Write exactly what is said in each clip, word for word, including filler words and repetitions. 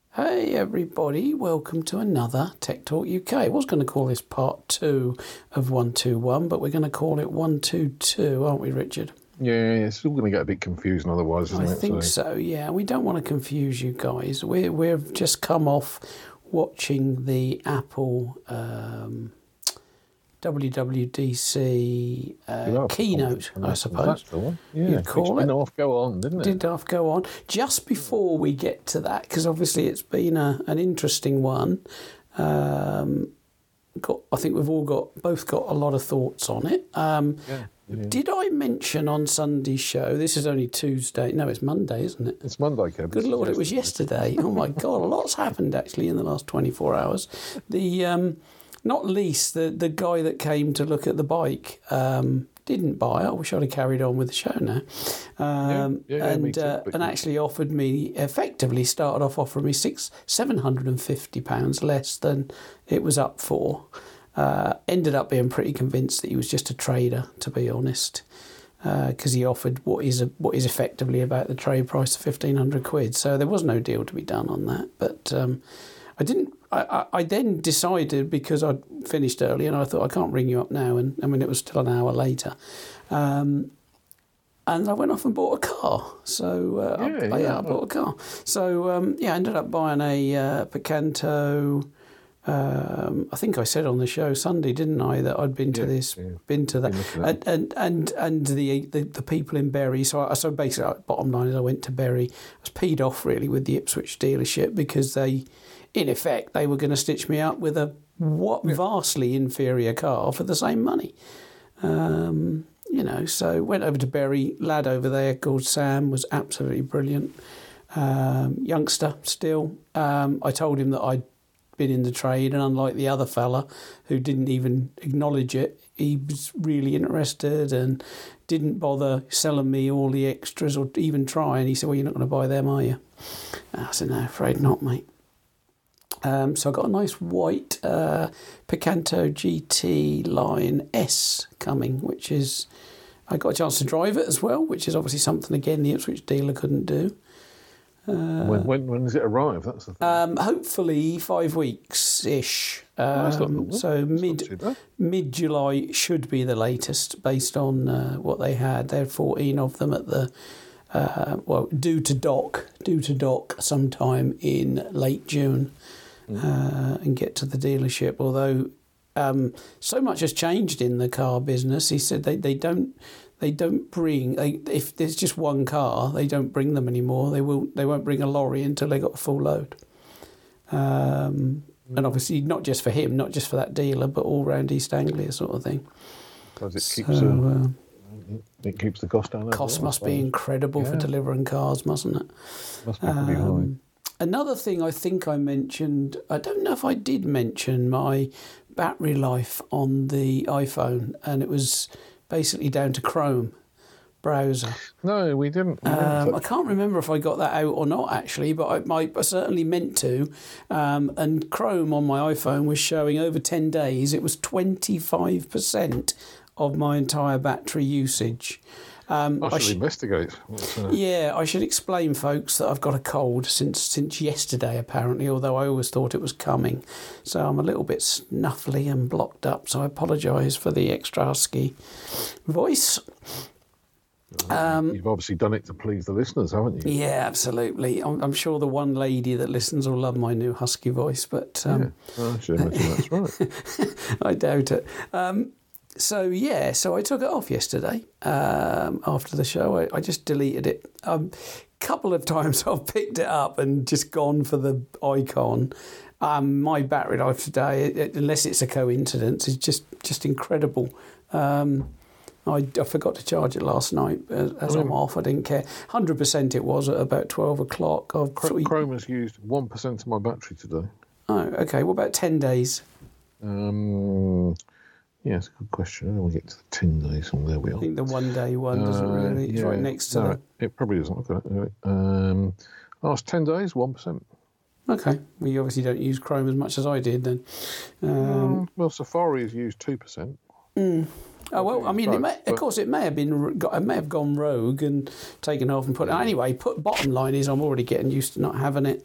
Hey everybody, welcome to another Tech Talk U K. I was going to call this part two of one two one, but we're going to call it one two two, aren't we, Richard? Yeah, it's all going to get a bit confusing otherwise, isn't I it? I think so. so, yeah. We don't want to confuse you guys. We're, we've just come off watching the Apple um, W W D C uh, keynote, I suppose. Yeah, you'd call it. Did half go on, didn't it? Did half go on. Just before we get to that, because obviously it's been a, an interesting one. Um, got, I think we've all got both got a lot of thoughts on it. Um, yeah, yeah. Did I mention on Sunday's show? This is only Tuesday. No, it's Monday, isn't it? It's Monday, Kevin. Good Lord, it was yesterday. Oh my God, a lot's happened actually in the last twenty-four hours. The um, Not least, the, the guy that came to look at the bike um, didn't buy it. I wish I'd have carried on with the show now. Um, yeah, yeah, and too, uh, and actually offered me, effectively started off offering me six, seven hundred and fifty pounds less than it was up for. Uh, ended up being pretty convinced that he was just a trader, to be honest, because uh, he offered what is a, what is effectively about the trade price of fifteen hundred quid. So there was no deal to be done on that. But um, I didn't. I, I then decided, because I'd finished early and I thought, I can't ring you up now, and I mean it was still an hour later, um, and I went off and bought a car. So uh, yeah, I, yeah, yeah, I bought a car. So um, yeah, I ended up buying a uh, Picanto. Um, I think I said on the show Sunday, didn't I, that I'd been to yeah, this, yeah. been to that, and and and, and the, the the people in Bury. So I, so basically, bottom line is, I went to Bury. I was peed off really with the Ipswich dealership, because they, in effect, they were going to stitch me up with a what vastly inferior car for the same money. Um, you know, so went over to Bury. Lad over there called Sam was absolutely brilliant. Um, youngster still. Um, I told him that I'd been in the trade, and unlike the other fella who didn't even acknowledge it, he was really interested and didn't bother selling me all the extras or even try. And he said, well, you're not going to buy them, are you? I said, no, afraid not, mate. Um, so I got a nice white uh, Picanto G T Line S coming, which is, I got a chance to drive it as well, which is obviously something, again, the Ipswich dealer couldn't do. Uh, when, when when does it arrive? That's the thing. Um, hopefully five weeks ish. Um, oh, not, so mid mid July should be the latest, based on uh, what they had. They had fourteen of them at the uh, well, due to dock, due to dock sometime in late June, mm. uh, and get to the dealership. Although um, so much has changed in the car business. He said they they don't. They don't bring. They, if there's just one car, they don't bring them anymore. They will. They won't bring a lorry until they got a full load. Um, and obviously, not just for him, not just for that dealer, but all round East Anglia, sort of thing. Because it so, keeps uh, it keeps the cost down. Cost well, must be incredible yeah. for delivering cars, mustn't it? Must be pretty um, high. Another thing I think I mentioned. I don't know if I did mention my battery life on the iPhone, and it was basically down to Chrome browser. No, we didn't. We um, didn't. I can't remember if I got that out or not, actually, but I, my, I certainly meant to. Um, and Chrome on my iPhone was showing over ten days, it was twenty-five percent of my entire battery usage. Um, I should I sh- investigate. Uh... Yeah, I should explain, folks, that I've got a cold since since yesterday, apparently, although I always thought it was coming. So I'm a little bit snuffly and blocked up, so I apologise for the extra husky voice. Um, You've obviously done it to please the listeners, haven't you? Yeah, absolutely. I'm, I'm sure the one lady that listens will love my new husky voice, but... Um, yeah, I should imagine that's right. I doubt it. Um, So, yeah, so I took it off yesterday um, after the show. I, I just deleted it. A um, couple of times I've picked it up and just gone for the icon. Um, my battery life today, it, it, unless it's a coincidence, is just, just incredible. Um, I, I forgot to charge it last night as, as I'm off. I didn't care. one hundred percent it was at about twelve o'clock. I've Chrome, Chrome has used one percent of my battery today. Oh, okay. What about ten days? Um... Yeah, it's a good question. I don't want to get to the ten days. Oh, there we are. I think the one day one doesn't uh, really. It's yeah, right next to no, the. It probably doesn't. Look at it. Um, last ten days, one percent. Okay. Well, you obviously don't use Chrome as much as I did then. Um, um, well, Safari has used two percent. Mm. Oh well, I mean, it may, of course, it may have been, it may have gone rogue and taken off and put. Anyway, put bottom line is, I'm already getting used to not having it.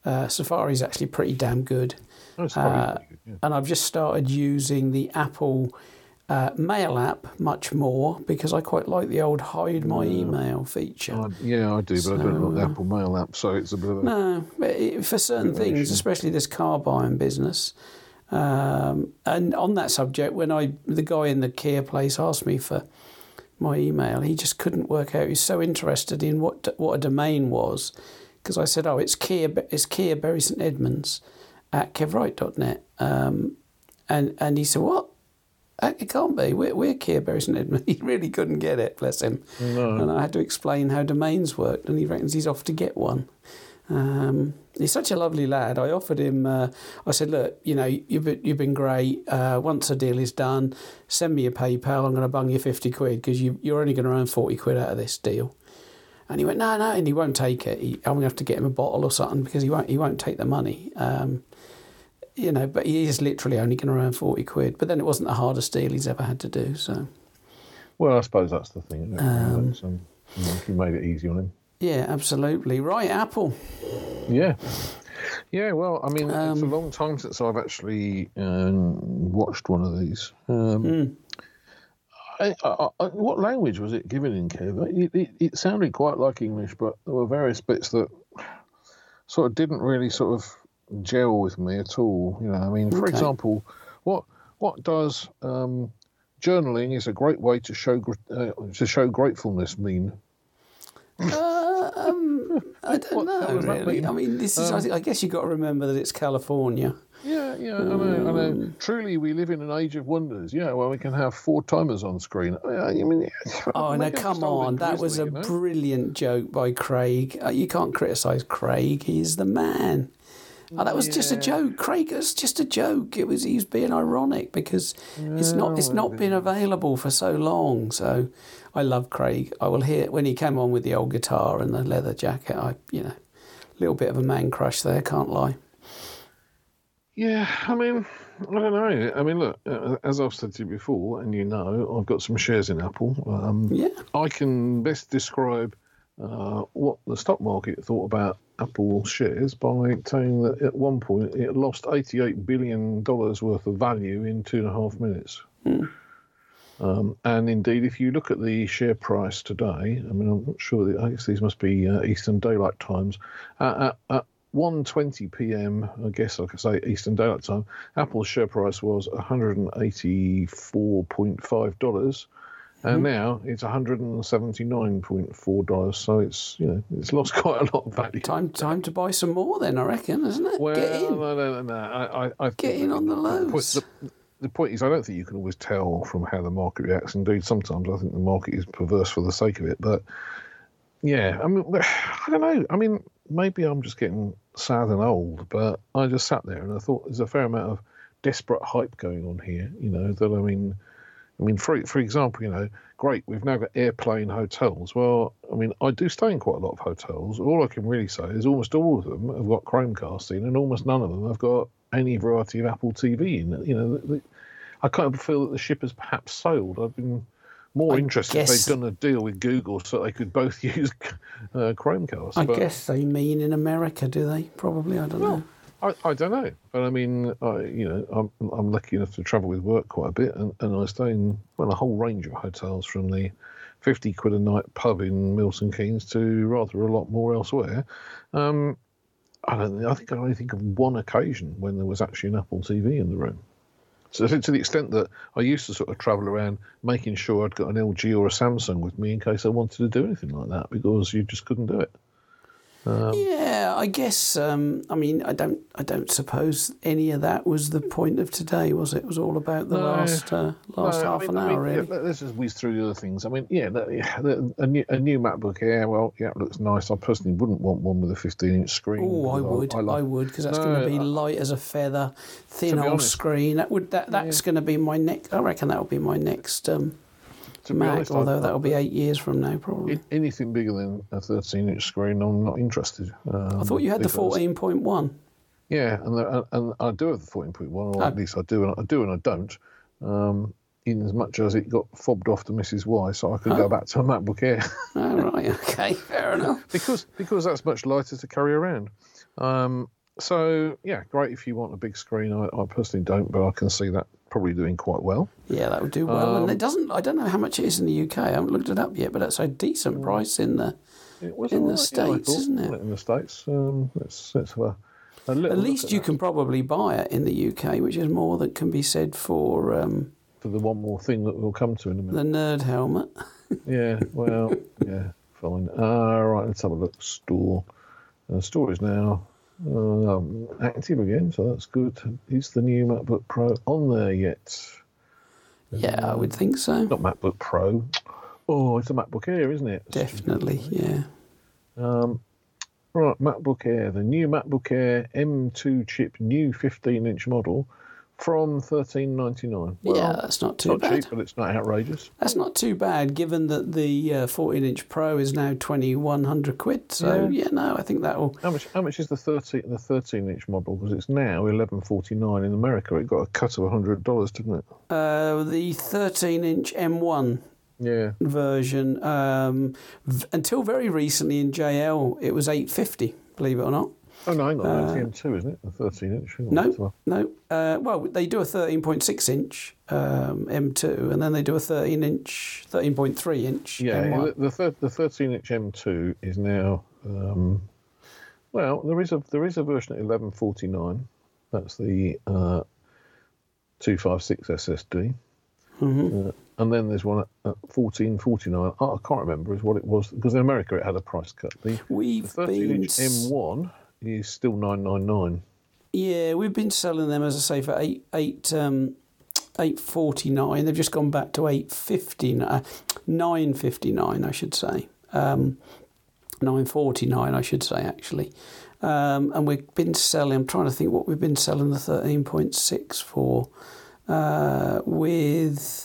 Uh, Safari's actually pretty damn good. Oh, Safari's pretty good, yeah. And I've just started using the Apple uh, Mail app much more because I quite like the old hide my email feature. Uh, yeah, I do, but So, I don't like the uh, Apple Mail app, so it's a bit of a... No, but it, for certain things, especially this car buying business. Um, and on that subject, when I the guy in the Kia place asked me for my email, he just couldn't work out. He was so interested in what what a domain was, because I said, "Oh, it's Kia, it's Kia Bury St Edmunds at kevwright dot net," um, and and he said, "What? It can't be. We're, we're Kia Bury St Edmunds." He really couldn't get it, bless him. No. And I had to explain how domains worked, and he reckons he's off to get one. Um, he's such a lovely lad. I offered him, uh, I said, look, you know, you've been, you've been great. Uh, once the deal is done, send me your PayPal. I'm going to bung you fifty quid because you, you're only going to earn forty quid out of this deal. And he went, no, no, and he won't take it. He, I'm going to have to get him a bottle or something because he won't, he won't take the money. Um, you know, but he is literally only going to earn forty quid. But then it wasn't the hardest deal he's ever had to do, so. Well, I suppose that's the thing, isn't it? Um, um, you know, you made it easy on him. Yeah, absolutely. Right, Apple. Yeah. Yeah, well, I mean, Um, it's a long time since I've actually um, watched one of these. Um, Mm. I, I, I, what language was it given in, Kev? It, it, it sounded quite like English, but there were various bits that sort of didn't really sort of gel with me at all. You know, I mean, for Okay. example, what what does um, journaling is a great way to show gr- uh, to show gratefulness mean? Uh, um, I don't What- know, what does that really. mean? I mean, this is. Um, I, think, I guess you've got to remember that it's California. Yeah, yeah, I know, I know. Truly, we live in an age of wonders. Yeah, well, we can have four timers on screen. I mean, Oh, no, maybe I'm come just old on. and That was grizzly, a you know? brilliant joke by Craig. Uh, you can't criticise Craig. He's the man. Oh, that was just a Yeah. joke. Craig, it was just a joke. It was he was being ironic because it's not it's not been available for so long. So I love Craig. I will hear when he came on with the old guitar and the leather jacket. I you know, a little bit of a man crush there. Can't lie. Yeah, I mean, I don't know. I mean, look, uh, as I've said to you before, and you know, I've got some shares in Apple. Um, Yeah. I can best describe uh, what the stock market thought about Apple shares by saying that at one point it lost eighty-eight billion dollars worth of value in two and a half minutes. Hmm. Um, and indeed, if you look at the share price today, I mean, I'm not sure, that, I guess these must be uh, Eastern Daylight Times. Uh, at, at one twenty p.m., I guess I could say Eastern Daylight Time, Apple's share price was one hundred eighty-four point five dollars. And now it's one hundred seventy-nine point four dollars, so it's you know it's lost quite a lot of value. Time time to buy some more then, I reckon, isn't it? Well, Get in. no, no, no, no. I, I, I Get in on the lows. The, the point is, I don't think you can always tell from how the market reacts. Indeed, sometimes I think the market is perverse for the sake of it. But yeah, I mean, I don't know. I mean, maybe I'm just getting sad and old, but I just sat there and I thought there's a fair amount of desperate hype going on here. You know that I mean. I mean, for for example, you know, great, we've now got airplane hotels. Well, I mean, I do stay in quite a lot of hotels. All I can really say is almost all of them have got Chromecast in, and almost none of them have got any variety of Apple T V in. You know, the, the, I kind of feel that the ship has perhaps sailed. I've been more I interested guess- if they'd done a deal with Google so they could both use uh, Chromecast. I but, guess they mean in America, do they? Probably, I don't know. I, I don't know, but I mean, I, you know, I'm I'm lucky enough to travel with work quite a bit, and, and I stay in well a whole range of hotels, from the fifty quid a night pub in Milton Keynes to rather a lot more elsewhere. Um, I don't. I think I only think of one occasion when there was actually an Apple T V in the room. So to the extent that I used to sort of travel around making sure I'd got an L G or a Samsung with me in case I wanted to do anything like that, because you just couldn't do it. Um, Yeah, I guess. Um, I mean, I don't. I don't suppose any of that was the point of today, was it? It was all about the No, last uh, last no, I half mean- an I hour, mean, really. yeah, let's just whiz through the other things. I mean, yeah, the, yeah, the, a, new, a new MacBook Air. Well, yeah, it looks nice. I personally wouldn't want one with a fifteen-inch screen. Oh, I because would. I, like- would, because that's No, going to be I- light as a feather, thin To be old honest- screen. That would that that's going to be my next. I reckon that will be my next um, To be Mac. honest, I- although I- that'll be eight years from now, probably. a- anything bigger than a thirteen-inch screen, I'm not interested. Um, I thought you had the because- fourteen point one. Yeah, and the, and I do have the fourteen point one, or Oh. at least I do, and I do and I don't. Um, in as much as it got fobbed off to Missus Y, so I could Oh. go back to a MacBook Air. Oh, right, okay, fair enough. because because that's much lighter to carry around. Um, so yeah, great if you want a big screen. I, I personally don't, but I can see that probably doing quite well. Yeah, that would do well. Um, and it doesn't. I don't know how much it is in the U K. I haven't looked it up yet, but that's a decent price in the It was in all the right, States, yeah, I thought, isn't it? wasn't In the States, um, let's let's have a, a little At look least at you that. can probably buy it in the U K, which is more than can be said for um, For the one more thing that we'll come to in a minute. the nerd helmet. Yeah, well, yeah, fine. Uh, right, let's have a look. Store. Uh, store is now uh, um, active again, so that's good. Is the new MacBook Pro on there yet? Yeah, I would think so. Not MacBook Pro. Oh, it's a MacBook Air, isn't it? Definitely, yeah. Um, right, MacBook Air. The new MacBook Air M two chip, new fifteen inch model from thirteen ninety-nine. Well, yeah, that's not too not bad. cheap, but it's not outrageous. That's not too bad, given that the uh, fourteen inch Pro is now twenty-one hundred quid. So, yeah, yeah no, I think that will... How much How much is the thirteen the thirteen inch model? Because it's now eleven forty-nine in America. It got a cut of one hundred dollars, didn't it? Uh, the thirteen inch M one Yeah. version, um, v- until very recently in J L, it was eight fifty, believe it or not. Oh, no, hang on. That's the M two, isn't it? The thirteen inch. Hang on, No, let's have a- no. Uh, well, they do a thirteen point six inch um, M two, and then they do a thirteen inch, thirteen point three inch Yeah, M one. the the, thir- the thirteen inch M two is now. Um, well, there is a there is a version at eleven forty-nine. That's the uh, two fifty-six S S D. Mm-hmm. Uh, and then there's one at, at fourteen forty-nine. Oh, I can't remember is what it was because in America it had a price cut. The, the We've thirteen been... inch M one is still nine ninety-nine. Yeah, we've been selling them, as I say, for eight eight um, eight forty nine. They've just gone back to eight fifty nine, nine fifty nine, I should say, um, nine forty nine, I should say, actually. Um, and we've been selling. I'm trying to think what we've been selling the thirteen point six for, uh, with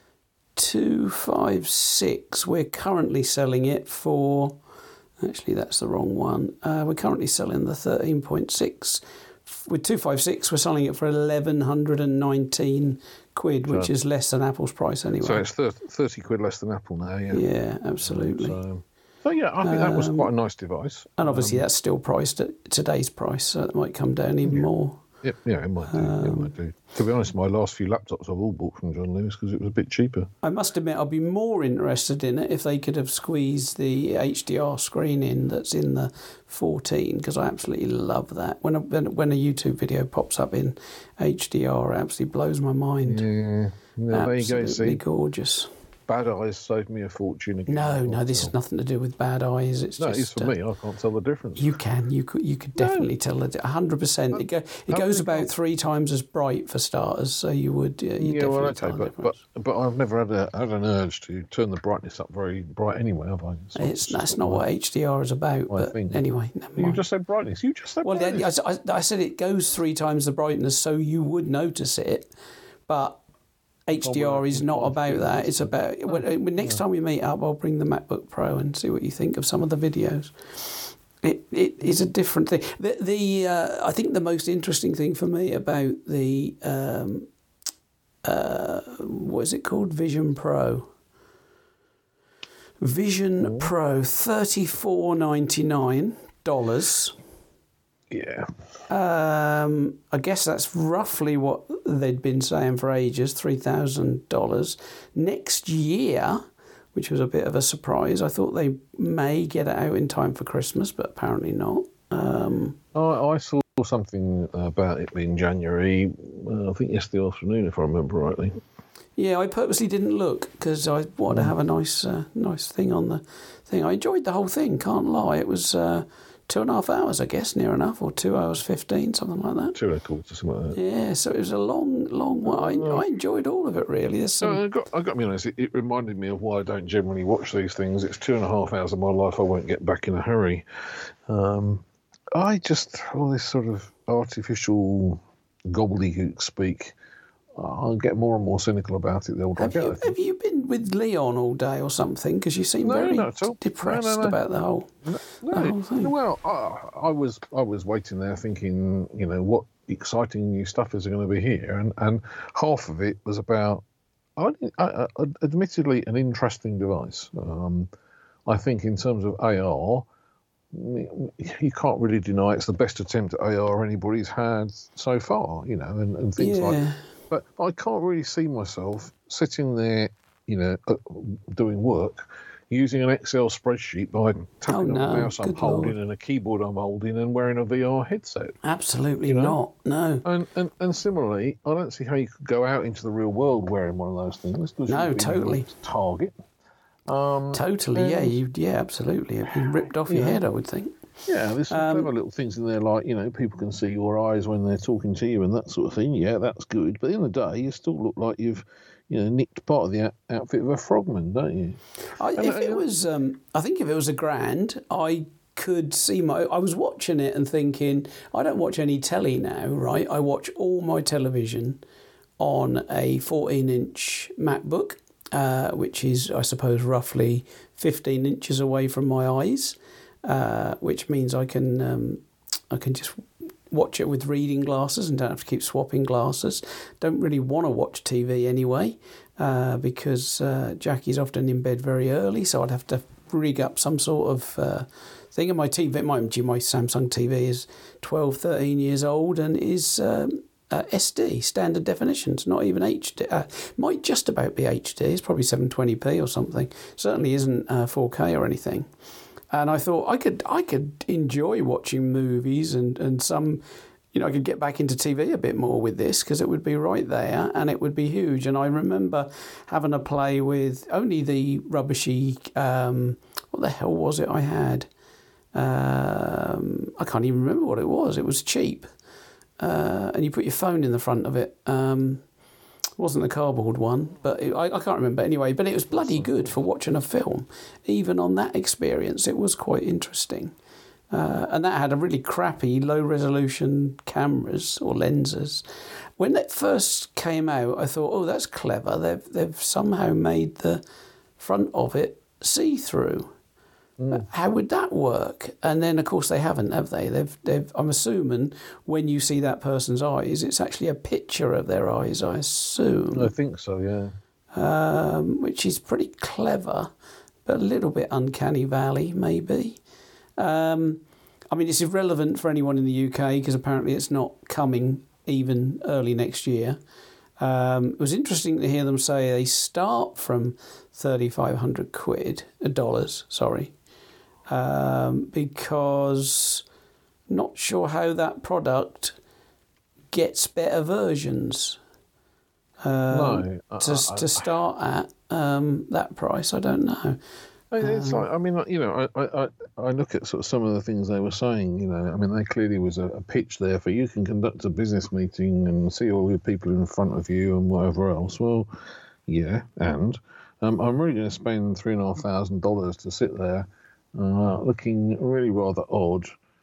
two fifty-six. We're currently selling it for. Actually, that's the wrong one. Uh, we're currently selling the thirteen point six. With two fifty-six, we're selling it for eleven nineteen quid, which So- is less than Apple's price anyway. So it's thirty, thirty quid less than Apple now. Yeah. yeah, absolutely. So, so yeah, I think that was Um, quite a nice device. and obviously, Um, that's still priced at today's price, so it might come down even more. Yeah, yeah, it might do. Um, it might do. To be honest, my last few laptops I've all bought from John Lewis because it was a bit cheaper. I must admit, I'd be more interested in it if they could have squeezed the H D R screen in that's in the fourteen, because I absolutely love that. When a, when when a YouTube video pops up in H D R, it absolutely blows my mind. Yeah, yeah there you go. Absolutely See, gorgeous. Bad Eyes saved me a fortune again. No, no, this So- is nothing to do with bad eyes. It's No, just, it's for uh, me. I can't tell the difference. You can, you could, you could definitely tell it. A hundred percent. It go, it how goes many about times- three times as bright for starters. So you would, yeah, you yeah, definitely well, okay, tell the but, but difference. but I've never had a had an urge to turn the brightness up very bright anyway, have I? So It's just that's not my- what H D R is about. my But thing. anyway, never You mind. just said brightness. You just said Well, then, brightness. I, I I said it goes three times the brightness, so you would notice it. But H D R is not about that. It's about when, when next time we meet up, I'll bring the MacBook Pro and see what you think of some of the videos. It it is a different thing. The the uh, I think the most interesting thing for me about the um, uh, what is it called? Vision Pro. Vision Pro, thirty-four ninety-nine dollars. Yeah. Um, I guess that's roughly what they'd been saying for ages, three thousand dollars. Next year, which was a bit of a surprise, I thought they may get it out in time for Christmas, but apparently not. Um, I, I saw something about it being January, uh, I think yesterday afternoon, if I remember rightly. yeah, I purposely didn't look because I wanted to have a nice uh, nice thing on the thing. I enjoyed the whole thing, can't lie. It was... Uh, Two and a half hours, I guess, near enough, or two hours fifteen, something like that. Two and a quarter, something like that. Yeah, so it was a long, long one. I, I enjoyed all of it, really. There's some... No, I got, I got to be honest, it, it reminded me of why I don't generally watch these things. It's two and a half hours of my life I won't get back in a hurry. Um, I just, all this sort of artificial gobbledygook speak, I'll get more and more cynical about it the older I Have get. you, I think. have you been with Leon all day or something? Because you seem No, very not at all. depressed No, no, no. about the whole, No, the whole thing. well, I, I was I was waiting there thinking, you know, what exciting new stuff is going to be here, and, and half of it was about, I, I, I, admittedly, an interesting device. Um, I think in terms of A R, you can't really deny it's the best attempt at A R anybody's had so far, you know, and, and things yeah. like. But I can't really see myself sitting there, you know, uh, doing work, using an Excel spreadsheet by tapping Oh, on no. a mouse I'm Good holding Lord. and a keyboard I'm holding and wearing a V R headset. Absolutely You know? not. No. And, and and similarly, I don't see how you could go out into the real world wearing one of those things. Because No, you'd be totally. Target. Um, Totally, and, yeah. You, yeah, absolutely. It'd be ripped off your know, head, I would think. Yeah, there's some Um, clever little things in there, like, you know, people can see your eyes when they're talking to you and that sort of thing. Yeah, that's good. But at the end of the day, you still look like you've, you know, nicked part of the out- outfit of a frogman, don't you? I, And, if uh, it was, um, I think if it was a grand, I could see my. I was watching it and thinking, I don't watch any telly now, right? I watch all my television on a fourteen-inch MacBook, uh, which is, I suppose, roughly fifteen inches away from my eyes, uh, which means I can um, I can just watch it with reading glasses and don't have to keep swapping glasses. Don't really want to watch T V anyway, uh, because uh, Jackie's often in bed very early, so I'd have to rig up some sort of uh, thing. And my T V, my, my Samsung T V is twelve, thirteen years old and is um, uh, S D, standard definitions, not even H D. Uh, might just about be H D. It's probably seven twenty p or something. Certainly isn't uh, four K or anything. And I thought I could I could enjoy watching movies and, and some, you know, I could get back into T V a bit more with this because it would be right there and it would be huge. And I remember having a play with only the rubbishy, um, what the hell was it I had? Um, I can't even remember what it was. It was cheap. Uh, and you put your phone in the front of it. Um, it wasn't the cardboard one, but it, I, I can't remember anyway. But it was bloody good for watching a film. Even on that experience, it was quite interesting. Uh, and that had a really crappy low-resolution cameras or lenses. When it first came out, I thought, oh, that's clever. They've they've somehow made the front of it see-through. Mm. How would that work? And then, of course, they haven't, have they? They've, they've. I'm assuming when you see that person's eyes, it's actually a picture of their eyes, I assume. I think so, yeah. Um, which is pretty clever, but a little bit uncanny valley, maybe. Um, I mean, it's irrelevant for anyone in the U K because apparently it's not coming even early next year. Um, it was interesting to hear them say they start from thirty-five hundred quid, uh, dollars, sorry, um, because not sure how that product gets better versions. Um, no, I, to I, to start at um, that price, I don't know. It's like, I mean, you know, I, I, I look at sort of some of the things they were saying, you know, I mean, there clearly was a, a pitch there for you can conduct a business meeting and see all the people in front of you and whatever else. Well, yeah, and um, I'm really going to spend three and a half thousand dollars to sit there uh, looking really rather odd,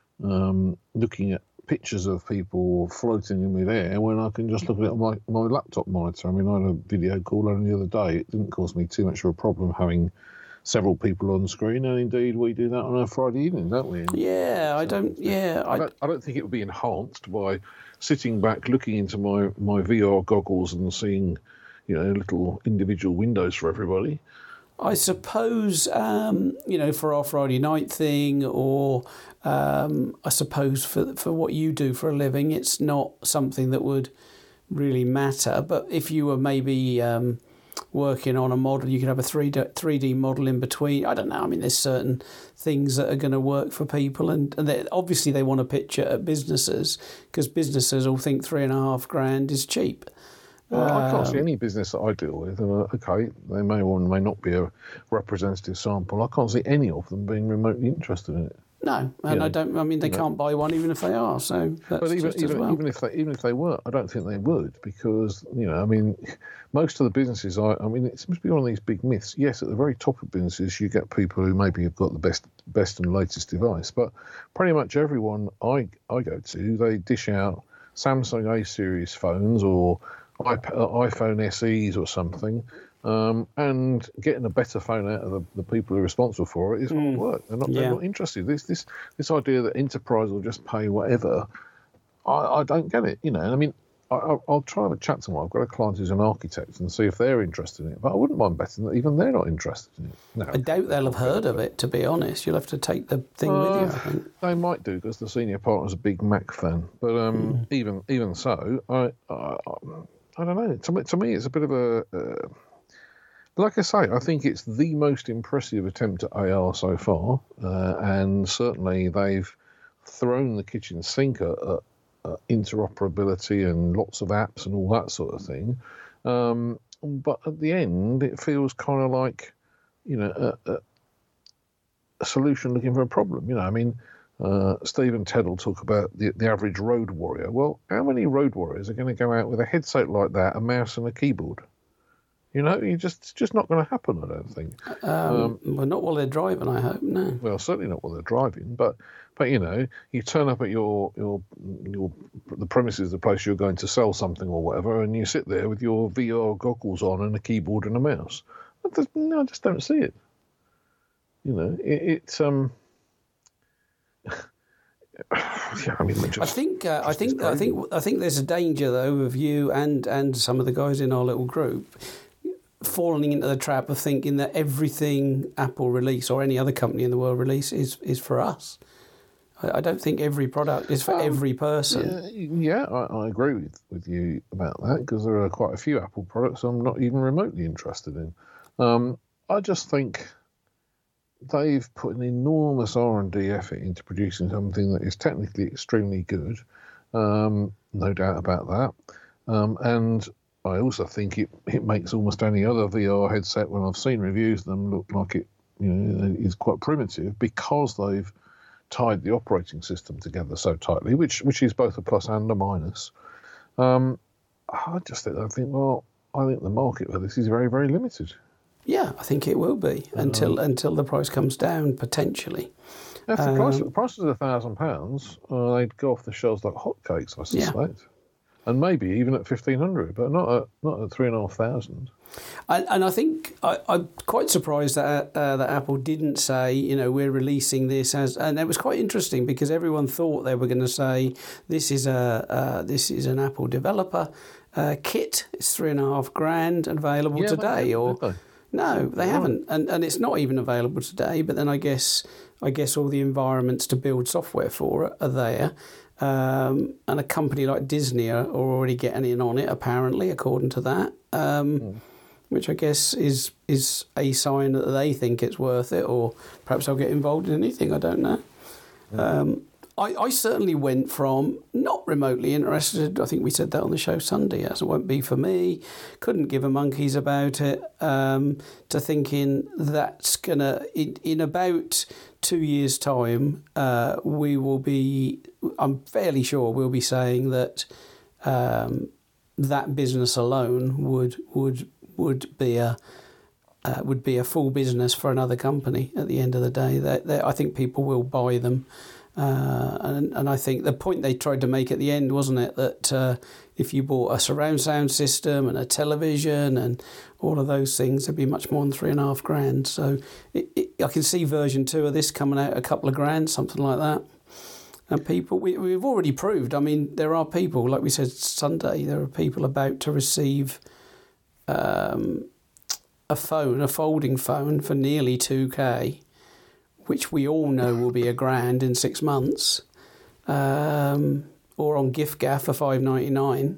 um, looking at pictures of people floating in midair when I can just look at it on my, my laptop monitor. I mean, I had a video call only the other day. It didn't cause me too much of a problem having several people on screen, and indeed we do that on a Friday evening, don't we? Yeah, I don't. Yeah, I don't, I don't think it would be enhanced by sitting back, looking into my, my V R goggles and seeing, you know, little individual windows for everybody. I suppose, um, you know, for our Friday night thing, or um, I suppose for for what you do for a living, it's not something that would really matter. But if you were maybe Um, working on a model, you could have a three D, three D model in between. I don't know. I mean, there's certain things that are going to work for people, and, and they, obviously they want to pitch it at businesses because businesses all think three and a half grand is cheap. Well, um, I can't see Um, any business that I deal with, and uh, okay, they may or may not be a representative sample. I can't see any of them being remotely interested in it. No, and Yeah. I don't. I mean, they You know. can't buy one even if they are. So that's But even just as even, well. even if they even if they were, I don't think they would, because you know, I mean, most of the businesses, I, I mean, it seems to be one of these big myths. Yes, at the very top of businesses, you get people who maybe have got the best best and latest device, but pretty much everyone I I go to, they dish out Samsung A series phones or iP- uh, iPhone S Es or something. Um, and getting a better phone out of the, the people who are responsible for it is hard work. They're not, Yeah. they're not interested. This this this idea that enterprise will just pay whatever, I, I don't get it. You know, I mean, I, I'll, I'll try and have a chat to them. I've got a client who's an architect and see if they're interested in it. But I wouldn't mind betting that even they're not interested in it. No, I doubt they'll have heard of it, to be honest. You'll have to take the thing uh, with you, I think. They might do, because the senior partner's a big Mac fan. But um, mm. even even so, I, I I don't know. To me, to me it's a bit of a... Uh, like I say, I think it's the most impressive attempt at A R so far. Uh, and certainly they've thrown the kitchen sink at, at uh, interoperability and lots of apps and all that sort of thing. Um, but at the end, it feels kind of like, you know, a, a, a solution looking for a problem. You know, I mean, uh, Steve and Ted will talk about the, the average road warrior. Well, how many road warriors are going to go out with a headset like that, a mouse and a keyboard? You know, you just it's just not going to happen, I don't think. Um, um, well, not while they're driving, I hope, no. Well, certainly not while they're driving, but, but you know, you turn up at your, your your the premises, the place you're going to sell something or whatever, and you sit there with your V R goggles on and a keyboard and a mouse. I just, no, I just don't see it. You know, it, it's... um. Yeah, I mean, just, I think uh, I think I think I think there's a danger though of you and and some of the guys in our little group falling into the trap of thinking that everything Apple release or any other company in the world release is is for us. I, I don't think every product is for um, every person. Yeah, yeah I, I agree with, with you about that, because there are quite a few Apple products I'm not even remotely interested in. Um, I just think they've put an enormous R and D effort into producing something that is technically extremely good, um, no doubt about that. Um, and I also think it, it makes almost any other V R headset, when I've seen reviews of them, look like it, you know, is quite primitive, because they've tied the operating system together so tightly, which which is both a plus and a minus. Um, I just think, I think, well, I think the market for this is very, very limited. Yeah, I think it will be until um, until the price comes down, potentially. If the price, um, the price is a thousand pounds, uh, they'd go off the shelves like hotcakes, I suspect. Yeah. And maybe even at fifteen hundred, but not at not at three and a half thousand. And, and I think I, I'm quite surprised that uh, that Apple didn't say, you know, we're releasing this as, and it was quite interesting because everyone thought they were going to say this is a uh, this is an Apple developer uh, kit. It's three and a half grand and available yeah, today, they, or. They? No, they haven't, and and it's not even available today. But then I guess I guess all the environments to build software for it are there, um, and a company like Disney are already getting in on it, apparently, according to that, um, mm. which I guess is is a sign that they think it's worth it, or perhaps they'll get involved in anything. I don't know. Mm. Um, I, I certainly went from not remotely interested, I think we said that on the show Sunday, as it won't be for me, couldn't give a monkeys about it, um, to thinking that's going to, in, in about two years' time, uh, we will be, I'm fairly sure we'll be saying that um, that business alone would would would be a uh, would be a full business for another company at the end of the day. That, that I think people will buy them. Uh, and and I think the point they tried to make at the end, wasn't it, that uh, if you bought a surround sound system and a television and all of those things, it'd be much more than three and a half grand. So it, it, I can see version two of this coming out a couple of grand, something like that. And people, we, we've already proved, I mean, there are people, like we said Sunday, there are people about to receive um, a phone, a folding phone for nearly two K, which we all know will be a grand in six months, um, or on giffgaff for five ninety-nine.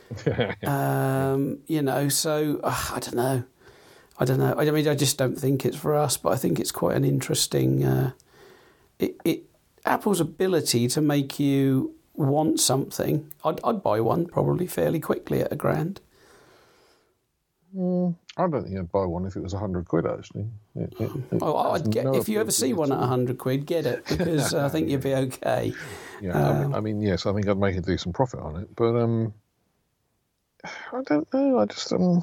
um, you know, so uh, I don't know. I don't know. I mean, I just don't think it's for us, but I think it's quite an interesting. Uh, it, it Apple's ability to make you want something. I'd, I'd buy one probably fairly quickly at a grand. Mm, I don't think I'd buy one if it was a hundred quid. Actually, it, it, it oh, I'd get, no if you ever see one at a hundred quid, get it, because uh, I think you'd be okay. Yeah, um, I, mean, I mean, yes, I think I'd make a decent profit on it, but um, I don't know. I just um,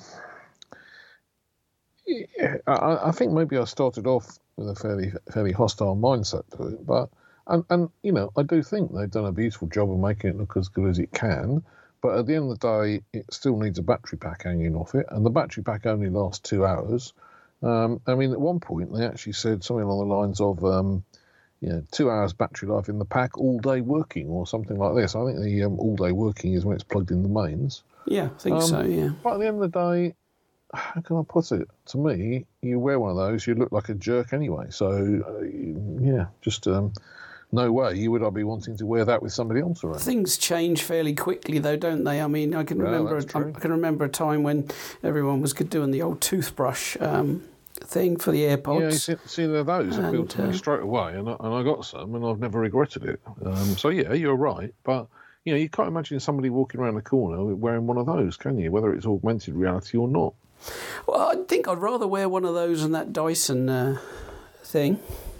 yeah, I, I think maybe I started off with a fairly fairly hostile mindset to it, but and and you know, I do think they've done a beautiful job of making it look as good as it can. But at the end of the day, it still needs a battery pack hanging off it, and the battery pack only lasts two hours. Um, I mean, at one point, they actually said something along the lines of, um, you know, two hours battery life in the pack, all day working, or something like this. I think the um, all day working is when it's plugged in the mains. Yeah, I think um, so. Yeah. But at the end of the day, how can I put it? To me, you wear one of those, you look like a jerk anyway. So, uh, yeah, just um, no way would I be wanting to wear that with somebody else around. Things change fairly quickly, though, don't they? I mean, I can Yeah, remember, that's I, true. I can remember a time when everyone was doing the old toothbrush um, thing for the AirPods. Yeah, you see, see there are those appealed to uh, me straight away, and I, and I got some, and I've never regretted it. Um, so yeah, you're right, but. You know, you can't imagine somebody walking around the corner wearing one of those, can you? Whether it's augmented reality or not. Well, I think I'd rather wear one of those than that Dyson uh, thing.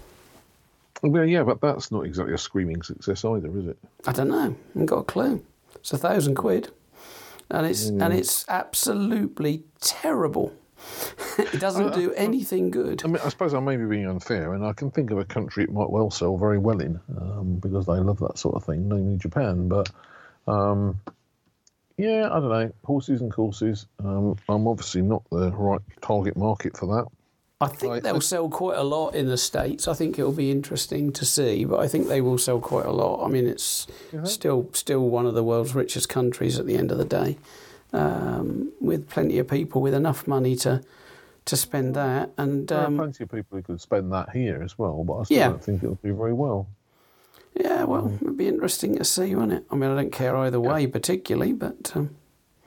Well, yeah, but that's not exactly a screaming success either, is it? I don't know. I haven't got a clue. It's a thousand quid, and it's mm. and it's absolutely terrible. It doesn't do anything good. I mean, I suppose I may be being unfair, and I can think of a country it might well sell very well in, um, because they love that sort of thing, namely Japan. But, um, yeah, I don't know. Horses and courses. Um, I'm obviously not the right target market for that. I think I, they'll I, sell quite a lot in the States. I think it'll be interesting to see, but I think they will sell quite a lot. I mean, it's uh-huh. still still one of the world's richest countries at the end of the day. Um, with plenty of people with enough money to to spend that, and um, there are plenty of people who could spend that here as well. But I still yeah. don't think it'll do very well. Yeah, well, um, it'd be interesting to see, wouldn't it? I mean, I don't care either way yeah. particularly, but um,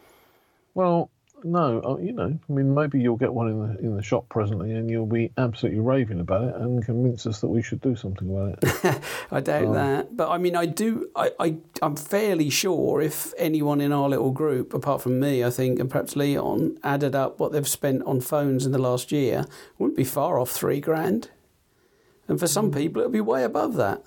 well, no, uh, you know, I mean, maybe you'll get one in the in the shop presently, and you'll be absolutely raving about it and convince us that we should do something about it. I doubt um, that, but I mean, I do. I, I I'm fairly sure if anyone in our little group, apart from me, I think, and perhaps Leon, added up what they've spent on phones in the last year, wouldn't be far off three grand, and for some people, it'll be way above that.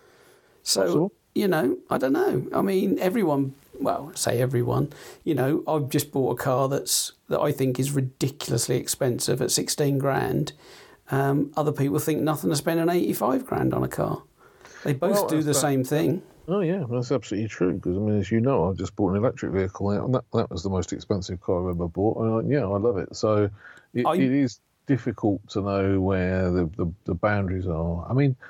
So possible. You know, I don't know. I mean, everyone. Well, say everyone, you know, I've just bought a car that's that I think is ridiculously expensive at sixteen grand. Um, other people think nothing to spend an eighty-five grand on a car. They both well, do the that, same thing. Oh, yeah, that's absolutely true. Because, I mean, as you know, I've just bought an electric vehicle, and that, that was the most expensive car I've ever bought. And, I, yeah, I love it. So it, I, it is difficult to know where the, the, the boundaries are. I mean...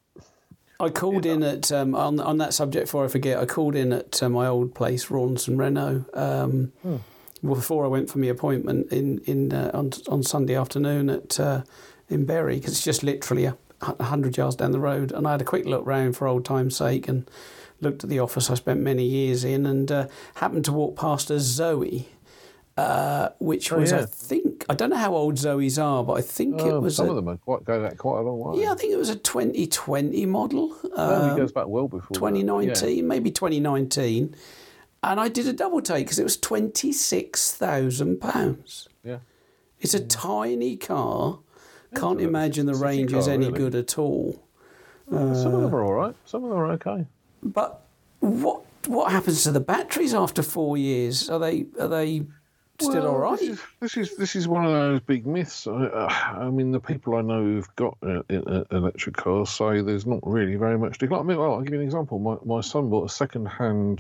I called yeah. in at, um, on on that subject before I forget, I called in at uh, my old place, Rawlinson Renault, um, hmm. well, before I went for my appointment in, in uh, on on Sunday afternoon at uh, in Bury, because it's just literally a, a hundred yards down the road. And I had a quick look round for old time's sake and looked at the office I spent many years in, and uh, happened to walk past a Zoe, uh, which oh, was, yeah. I think, I don't know how old Zoes are, but I think oh, it was some a, of them are quite go back quite a long way. Yeah, I think it was a twenty twenty model. Oh, um, it goes back well before twenty nineteen, yeah. maybe twenty nineteen, and I did a double take because it was twenty six thousand pounds. Yeah, it's a yeah. tiny car. Yeah, Can't imagine the range car, is any really. good at all. Uh, some of them are all right. Some of them are okay. But what what happens to the batteries after four years? Are they are they still well, all right? This is, this is this is one of those big myths. I, uh, I mean, the people I know who've got uh, uh, electric cars say there's not really very much decline. I mean, well, I'll give you an example. My my son bought a second-hand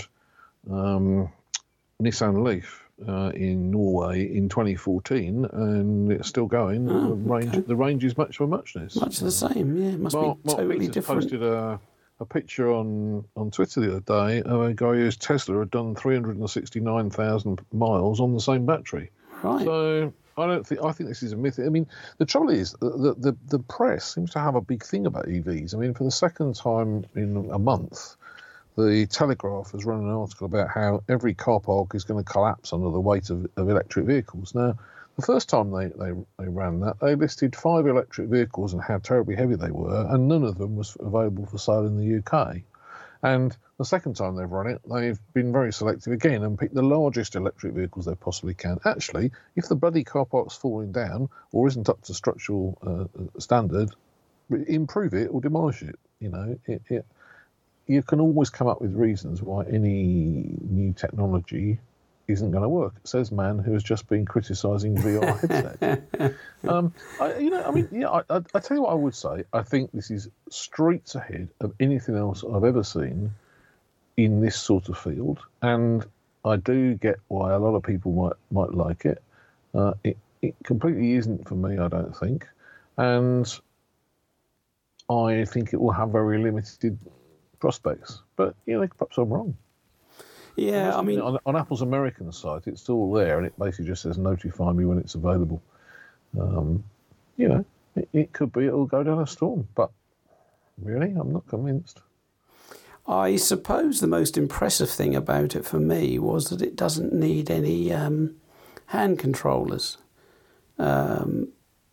um, Nissan Leaf uh, in Norway in twenty fourteen, and it's still going. Oh, the range okay. the range is much for muchness. Much the same, yeah. It must Mark, be totally Mark Peters different. Posted a. A picture on, on Twitter the other day of a guy whose Tesla had done three hundred sixty-nine thousand miles on the same battery. Right. So I don't think I think this is a myth. I mean, the trouble is the, the the press seems to have a big thing about E Vs. I mean, for the second time in a month, the Telegraph has run an article about how every car park is going to collapse under the weight of, of electric vehicles. Now, the first time they, they, they ran that, they listed five electric vehicles and how terribly heavy they were, and none of them was available for sale in the U K. And the second time they've run it, they've been very selective again and picked the largest electric vehicles they possibly can. Actually, if the bloody car park's falling down or isn't up to structural uh, standard, improve it or demolish it. You know, it, it, you can always come up with reasons why any new technology isn't going to work, says man who has just been criticising V R headset. um, I, you know, I mean, yeah, I, I, I tell you what I would say. I think this is streets ahead of anything else I've ever seen in this sort of field, and I do get why a lot of people might might like it. Uh, it it completely isn't for me, I don't think, and I think it will have very limited prospects. But, you know, perhaps I'm wrong. Yeah, I mean... On, on Apple's American site, it's still there, and it basically just says notify me when it's available. Um, you know, it, it could be it'll go down a storm, but really, I'm not convinced. I suppose the most impressive thing about it for me was that it doesn't need any um, hand controllers. Um,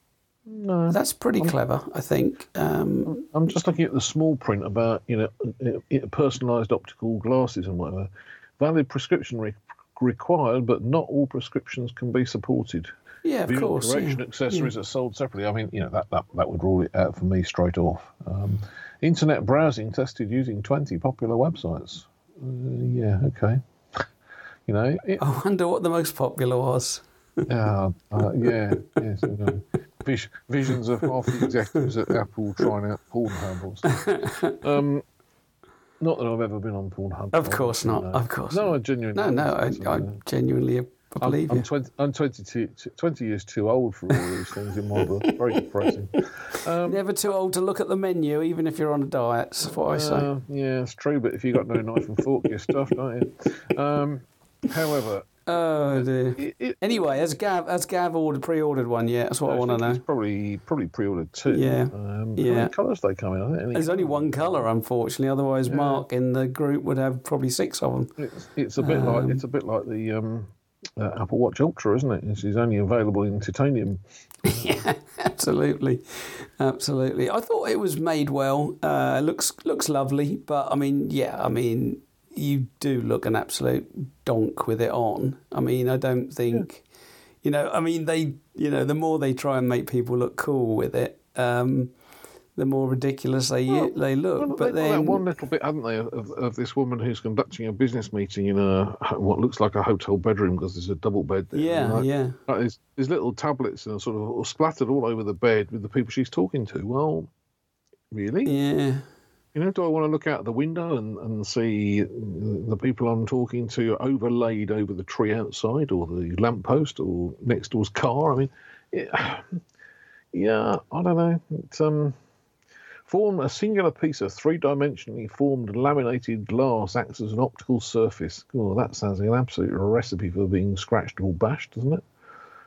no, that's pretty I'm, clever, I think. Um, I'm just looking at the small print about, you know, personalised optical glasses and whatever. Valid prescription re- required, but not all prescriptions can be supported. Yeah, of Visual course. correction Yeah. accessories yeah. are sold separately. I mean, you know, that, that, that would rule it out for me straight off. Um, internet browsing tested using twenty popular websites. Uh, yeah, okay. You know, it, I wonder what the most popular was. uh, uh, yeah, yes, you know, vis- visions of half the executives at Apple trying out Pornhub or stuff. Um, not that I've ever been on Pornhub. Of course not. No. Of course. No, not. I genuinely. No, no, I, I genuinely believe I'm, you. I'm twenty. I'm twenty-two, twenty years too old for all these things in my book. Very depressing. Um, Never too old to look at the menu, even if you're on a diet. That's what I say. Uh, yeah, it's true. But if you got no knife and fork, you're stuffed, don't you? Um, however. Oh dear. It, it, anyway, has Gav has Gav ordered pre-ordered one yet? That's what I, I want to know. He's probably probably pre-ordered two. Yeah. Um, yeah. How many colours they come in? I think There's only one colour, unfortunately. Otherwise, yeah. Mark in the group would have probably six of them. It's, it's a bit um, like it's a bit like the um, uh, Apple Watch Ultra, isn't it? It's, it's only available in titanium. Yeah, absolutely, absolutely. I thought it was made well. Uh, looks looks lovely, but I mean, yeah, I mean. You do look an absolute donk with it on. I mean, I don't think, yeah. you know, I mean, they, you know, the more they try and make people look cool with it, um, the more ridiculous they well, they look. Well, but they've then got that one little bit, haven't they, of, of this woman who's conducting a business meeting in a what looks like a hotel bedroom because there's a double bed there. Yeah, like, yeah. Like there's, there's little tablets and sort of splattered all over the bed with the people she's talking to. Well, really? Yeah. You know, do I want to look out the window and, and see the people I'm talking to overlaid over the tree outside or the lamppost or next door's car? I mean, it, yeah, I don't know. It's, um, form a singular piece of three-dimensionally formed laminated glass acts as an optical surface. Oh, that sounds like an absolute recipe for being scratched or bashed, doesn't it?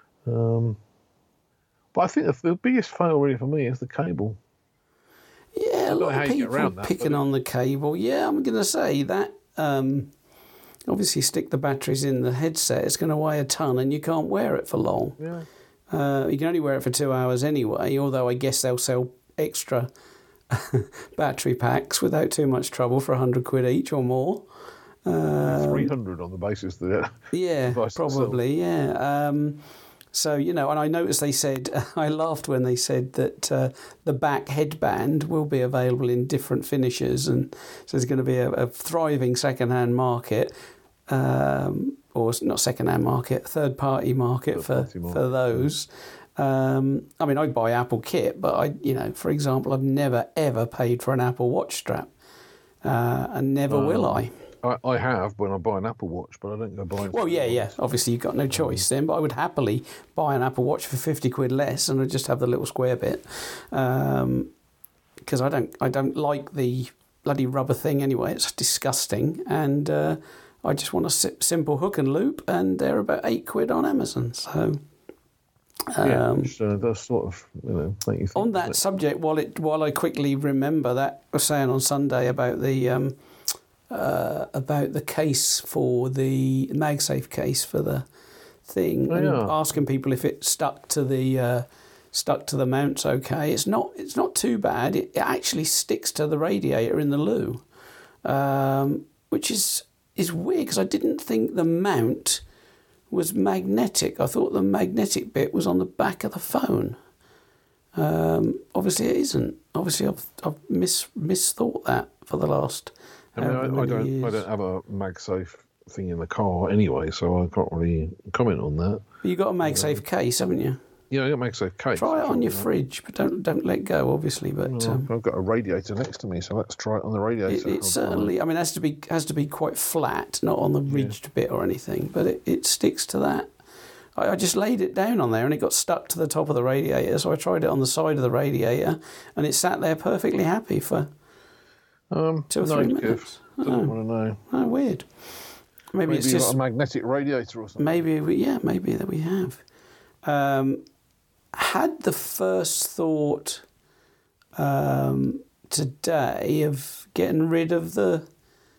Um, but I think the, the biggest fail really for me is the cable. Yeah, a lot of people that, picking on the cable. Yeah, I'm going to say that. Um, obviously, stick the batteries in the headset. It's going to weigh a ton, and you can't wear it for long. Yeah. Uh, you can only wear it for two hours anyway. Although I guess they'll sell extra battery packs without too much trouble for a hundred quid each or more. Um, Three hundred on the basis that. Yeah, probably. Itself. Yeah. Um, So, you know, and I noticed they said, I laughed when they said that uh, the back headband will be available in different finishes. And so there's going to be a, a thriving second-hand market, um, or not second-hand market, third-party market third for, party market. for those. Um, I mean, I'd buy Apple kit, but, I, you know, for example, I've never, ever paid for an Apple Watch strap. Uh, and never um. will I. I, I have when I buy an Apple Watch, but I don't go buying. Well, yeah, yeah. Obviously, you've got no choice then. But I would happily buy an Apple Watch for fifty quid less, and I'd just have the little square bit, because um, I don't, I don't like the bloody rubber thing anyway. It's disgusting, and uh, I just want a simple hook and loop, and they're about eight quid on Amazon. So. Um, yeah, which uh, does sort of, you know, make you think. On that subject, while it, while I quickly remember that I was saying on Sunday about the. Um, Uh, about the case for the MagSafe case for the thing, oh, and yeah. asking people if it stuck to the uh, stuck to the mounts. Okay, it's not it's not too bad. It, it actually sticks to the radiator in the loo, um, which is is weird because I didn't think the mount was magnetic. I thought the magnetic bit was on the back of the phone. Um, obviously, it isn't. Obviously, I've I've mis misthought that for the last. I mean, I, I don't, years. I don't have a MagSafe thing in the car anyway, so I can't really comment on that. But you've got a MagSafe uh, case, haven't you? Yeah, I got a MagSafe case. Try it on your fridge, but don't don't let go, obviously. But well, um, I've got a radiator next to me, so let's try it on the radiator. It, it certainly, I mean, it has to be has to be quite flat, not on the ridged yeah. bit or anything, but it, it sticks to that. I, I just laid it down on there and it got stuck to the top of the radiator. So I tried it on the side of the radiator and it sat there perfectly happy for um, two or no, three Kev, minutes. Doesn't Oh, want to know. oh, weird. Maybe, Maybe it's you've just got a magnetic radiator or something. maybe we, yeah, maybe that we have. Um, had the first thought um, today of getting rid of the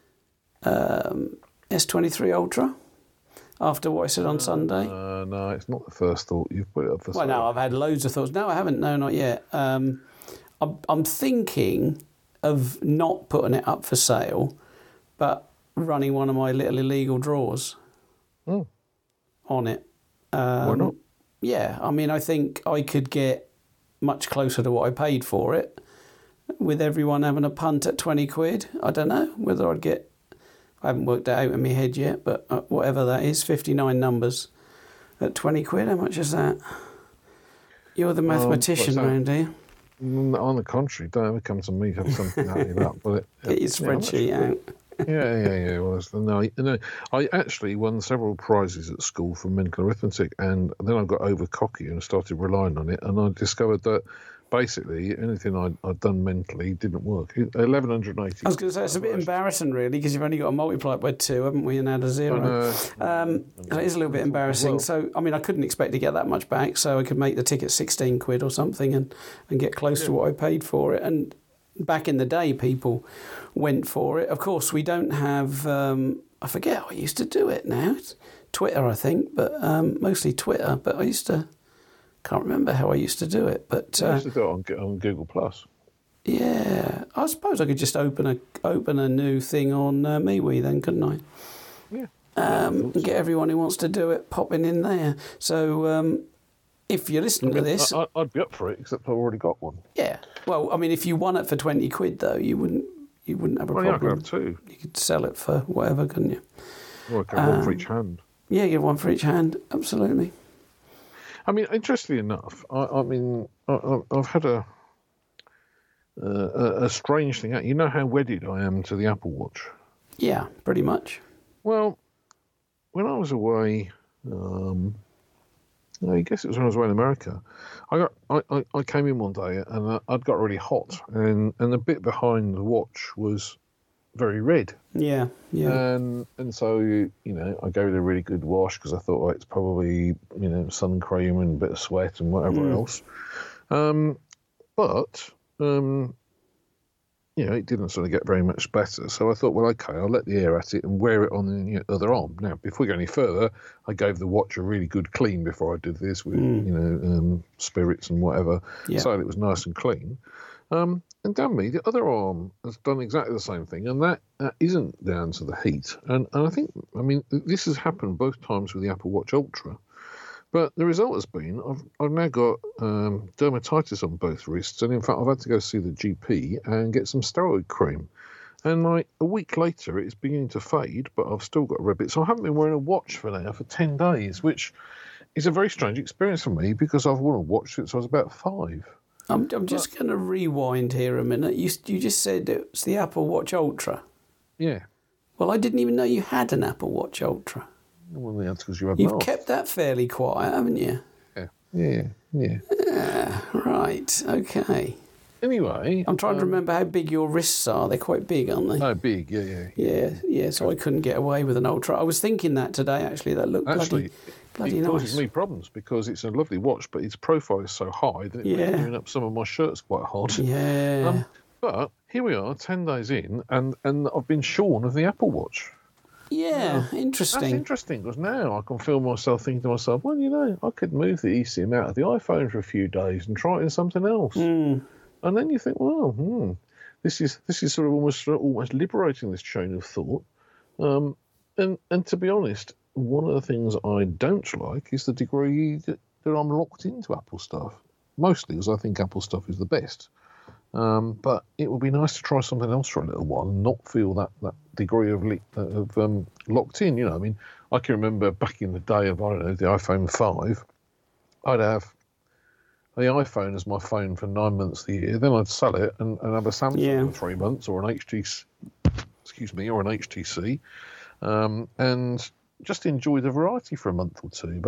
um, S twenty-three Ultra after what I said on Sunday. Uh, no, it's not the first thought. You've put it up for Well, sale. no, I've had loads of thoughts. No, I haven't. No, not yet. Um, I'm, I'm thinking of not putting it up for sale, but running one of my little illegal draws Mm. on it. Um, Why not? Yeah, I mean, I think I could get much closer to what I paid for it with everyone having a punt at twenty quid. I don't know whether I'd get... I haven't worked it out in my head yet, but uh, whatever that is, fifty-nine numbers at twenty quid, how much is that? You're the mathematician Um, what's round that? here. Mm, On the contrary, don't ever come to me to have something added up. But it, Get your yeah, spreadsheet I'm out. actually- yeah, yeah, yeah. Well, it's- no, I- no, I actually won several prizes at school for mental arithmetic, and then I got over cocky and started relying on it, and I discovered that basically anything I'd, I'd done mentally didn't work. eleven eighty. I was going to say, it's a bit embarrassing, really, because you've only got to multiply it by two, haven't we, and add a zero. Uh, Um, and it is a little bit embarrassing. Well- So, I mean, I couldn't expect to get that much back, so I could make the ticket sixteen quid or something and, and get close to what I paid for it. And back in the day, people went for it. Of course, we don't have... Um, I forget how I used to do it now. It's Twitter, I think, but um, mostly Twitter. But I used to... Can't remember how I used to do it. But I uh, used to do it on, on Google Plus. yeah, I suppose I could just open a open a new thing on uh, MeWe then, couldn't I? Yeah. Um, and get everyone who wants to do it popping in there. So um, if you're listening to this, I, I'd be up for it, except I've already got one. yeah. Well, I mean, if you won it for twenty quid though, you wouldn't you wouldn't have a Well, yeah, I could problem. have two. You could sell it for whatever, couldn't you? Or I could have one for Um, each hand. Yeah, you get one for each hand. Absolutely. I mean, interestingly enough, I, I mean, I, I- I've had a, uh, a a strange thing. You know how wedded I am to the Apple Watch. Yeah, pretty much. Well, when I was away, um, I guess it was when I was away in America. I got, I, I, I came in one day and I- I'd got really hot, and and the bit behind the watch was very red. Yeah, yeah. And and so, you know, I gave it a really good wash because I thought, oh, it's probably, you know, sun cream and a bit of sweat and whatever Mm. else. Um, but, um, you know, it didn't sort of get very much better. So I thought, well, okay, I'll let the air at it and wear it on the, you know, other arm. Now, before we go any further, I gave the watch a really good clean before I did this with, Mm. you know, um, spirits and whatever, Yeah. so it was nice and clean. Um, and damn me, the other arm has done exactly the same thing, and that, that isn't down to the heat. And, and I think, I mean, this has happened both times with the Apple Watch Ultra. But the result has been I've, I've now got um, dermatitis on both wrists, and in fact, I've had to go see the G P and get some steroid cream. And like a week later, it's beginning to fade, but I've still got a red bit. So I haven't been wearing a watch for now for ten days, which is a very strange experience for me because I've worn a watch since I was about five. I'm, I'm just going to rewind here a minute. You you just said it's the Apple Watch Ultra. Yeah. Well, I didn't even know you had an Apple Watch Ultra. Well, that's because you had You've an kept that fairly quiet, haven't you? Yeah, yeah, yeah. Yeah, right, okay. Anyway, I'm trying to um, remember how big your wrists are. They're quite big, aren't they? Oh, big, yeah, yeah. Yeah, yeah, so I couldn't get away with an Ultra. I was thinking that today, actually. That looked Actually, bloody, bloody it causes nice. me problems because it's a lovely watch, but its profile is so high that it makes Yeah. doing up some of my shirts quite hard. Yeah. Um, but here we are, ten days in, and, and I've been shorn of the Apple Watch. yeah, That's interesting. interesting because now I can feel myself thinking to myself, well, you know, I could move the eSIM out of the iPhone for a few days and try it in something else. Mm. And then you think, well, hmm, this is this is sort of almost almost liberating this chain of thought. Um, and and to be honest, one of the things I don't like is the degree that, that I'm locked into Apple stuff. Mostly because I think Apple stuff is the best. Um, but it would be nice to try something else for a little while and not feel that, that degree of li- of um, locked in. You know, I mean, I can remember back in the day of, I don't know, the iPhone five, I'd have the iPhone as my phone for nine months of the year. Then I'd sell it and, and have a Samsung Yeah. for three months or an H T C, excuse me, or an H T C, um, and just enjoy the variety for a month or two. But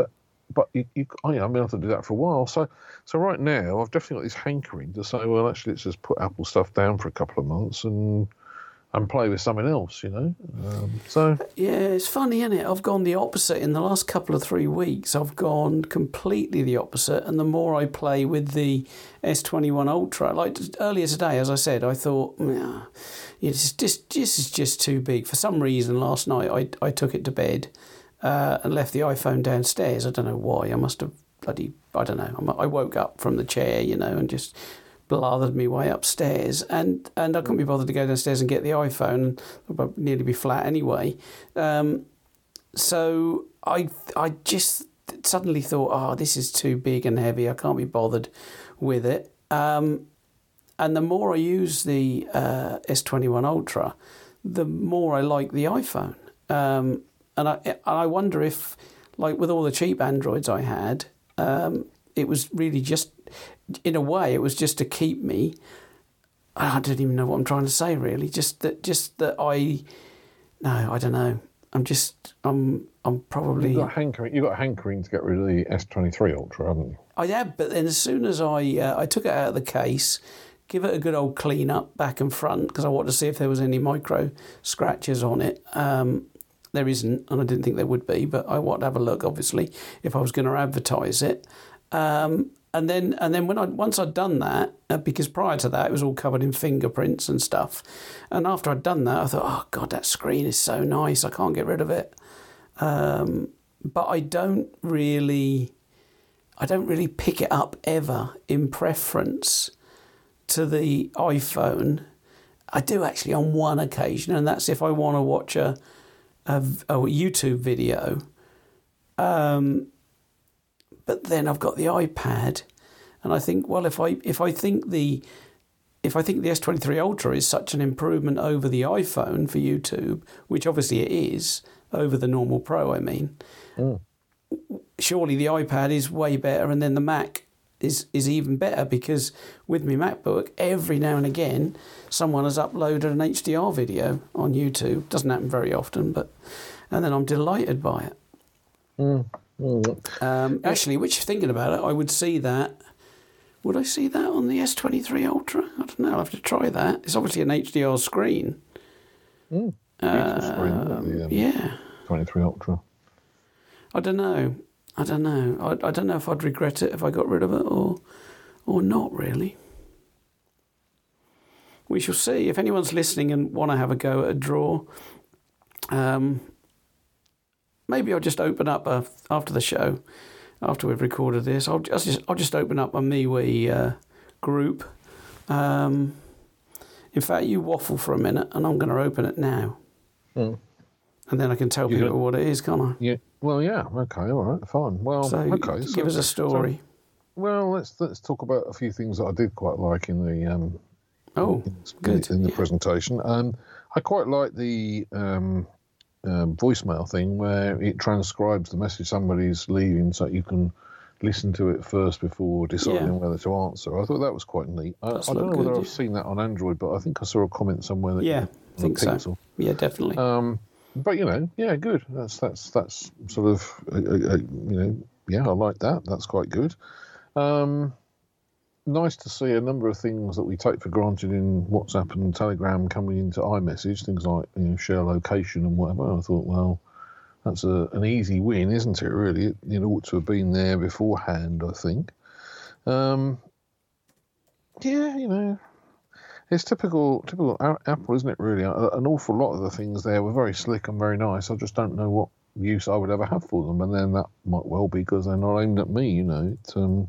but you, you, I, I've been able to do that for a while. So, so right now, I've definitely got this hankering to say, well, actually, let's just put Apple stuff down for a couple of months and and play with something else, you know. Um, so yeah, it's funny, isn't it? I've gone the opposite in the last couple of three weeks. I've gone completely the opposite, and the more I play with the S twenty-one Ultra, like earlier today, as I said, I thought, yeah, it's just this is just too big. For some reason, last night I I took it to bed uh, and left the iPhone downstairs. I don't know why. I must have bloody I don't know. I woke up from the chair, you know, and just blathered me way upstairs, and, and I couldn't be bothered to go downstairs and get the iPhone. I'd nearly be flat anyway. Um, so I I just suddenly thought, oh, this is too big and heavy. I can't be bothered with it. Um, and the more I use the uh, S twenty-one Ultra, the more I like the iPhone. Um, and I and I wonder if, like with all the cheap Androids I had, um, it was really just, in a way, it was just to keep me. I don't even know what I'm trying to say, really. Just that, just that I. No, I don't know. I'm just. I'm. I'm probably. You've got hankering. You've got hankering to get rid of the S twenty-three Ultra, haven't you? I have, but then as soon as I uh, I took it out of the case, give it a good old clean up back and front, because I wanted to see if there was any micro scratches on it. Um, there isn't, and I didn't think there would be, but I wanted to have a look, obviously, if I was going to advertise it. Um, And then, and then when I once I'd done that, uh, because prior to that it was all covered in fingerprints and stuff, and after I'd done that, I thought, oh God, that screen is so nice, I can't get rid of it. Um, but I don't really, I don't really pick it up ever in preference to the iPhone. I do actually on one occasion, and that's if I want to watch a a, a YouTube video. Um, But then I've got the iPad, and I think, well, if I if I think the if I think the S twenty-three Ultra is such an improvement over the iPhone for YouTube, which obviously it is over the normal Pro, I mean, mm. surely the iPad is way better, and then the Mac is is even better, because with my MacBook, every now and again, someone has uploaded an H D R video on YouTube. Doesn't happen very often, but and then I'm delighted by it. Mm. Um, actually, which thinking about it, I would see that. Would I see that on the S twenty-three Ultra? I don't know. I'll have to try that. It's obviously an H D R screen. Mm, uh, screen, the, um, yeah. twenty-three Ultra. I don't know. I don't know. I, I don't know if I'd regret it if I got rid of it or or not, really. We shall see. If anyone's listening and want to have a go at a draw, um, maybe I'll just open up a, after the show, after we've recorded this. I'll just I'll just open up a MeWe uh, group. Um, in fact, you waffle for a minute, and I'm going to open it now, mm. and then I can tell you people what it is, can't I? Yeah. Well, yeah. Okay. All right. Fine. Well. So okay. Give so, us a story. So, well, let's let's talk about a few things that I did quite like in the um. Oh, in, good. In the yeah. presentation, um, I quite like the um. Um, voicemail thing where it transcribes the message somebody's leaving, so you can listen to it first before deciding yeah. whether to answer. I thought that was quite neat. I, I don't know good, whether yeah. I've seen that on Android, but I think I saw a comment somewhere that yeah, I think so. Yeah, definitely. Um, but you know, yeah, good. That's that's that's sort of uh, uh, you know, yeah, I like that. That's quite good. Um, nice to see a number of things that we take for granted in WhatsApp and Telegram coming into iMessage, things like, you know, share location and whatever. I thought, well, that's a, an easy win, isn't it, really? It, it ought to have been there beforehand, I think. Um, yeah, you know, it's typical typical Apple, isn't it, really? An awful lot of the things there were very slick and very nice. I just don't know what use I would ever have for them, and then that might well be because they're not aimed at me, you know. It, um,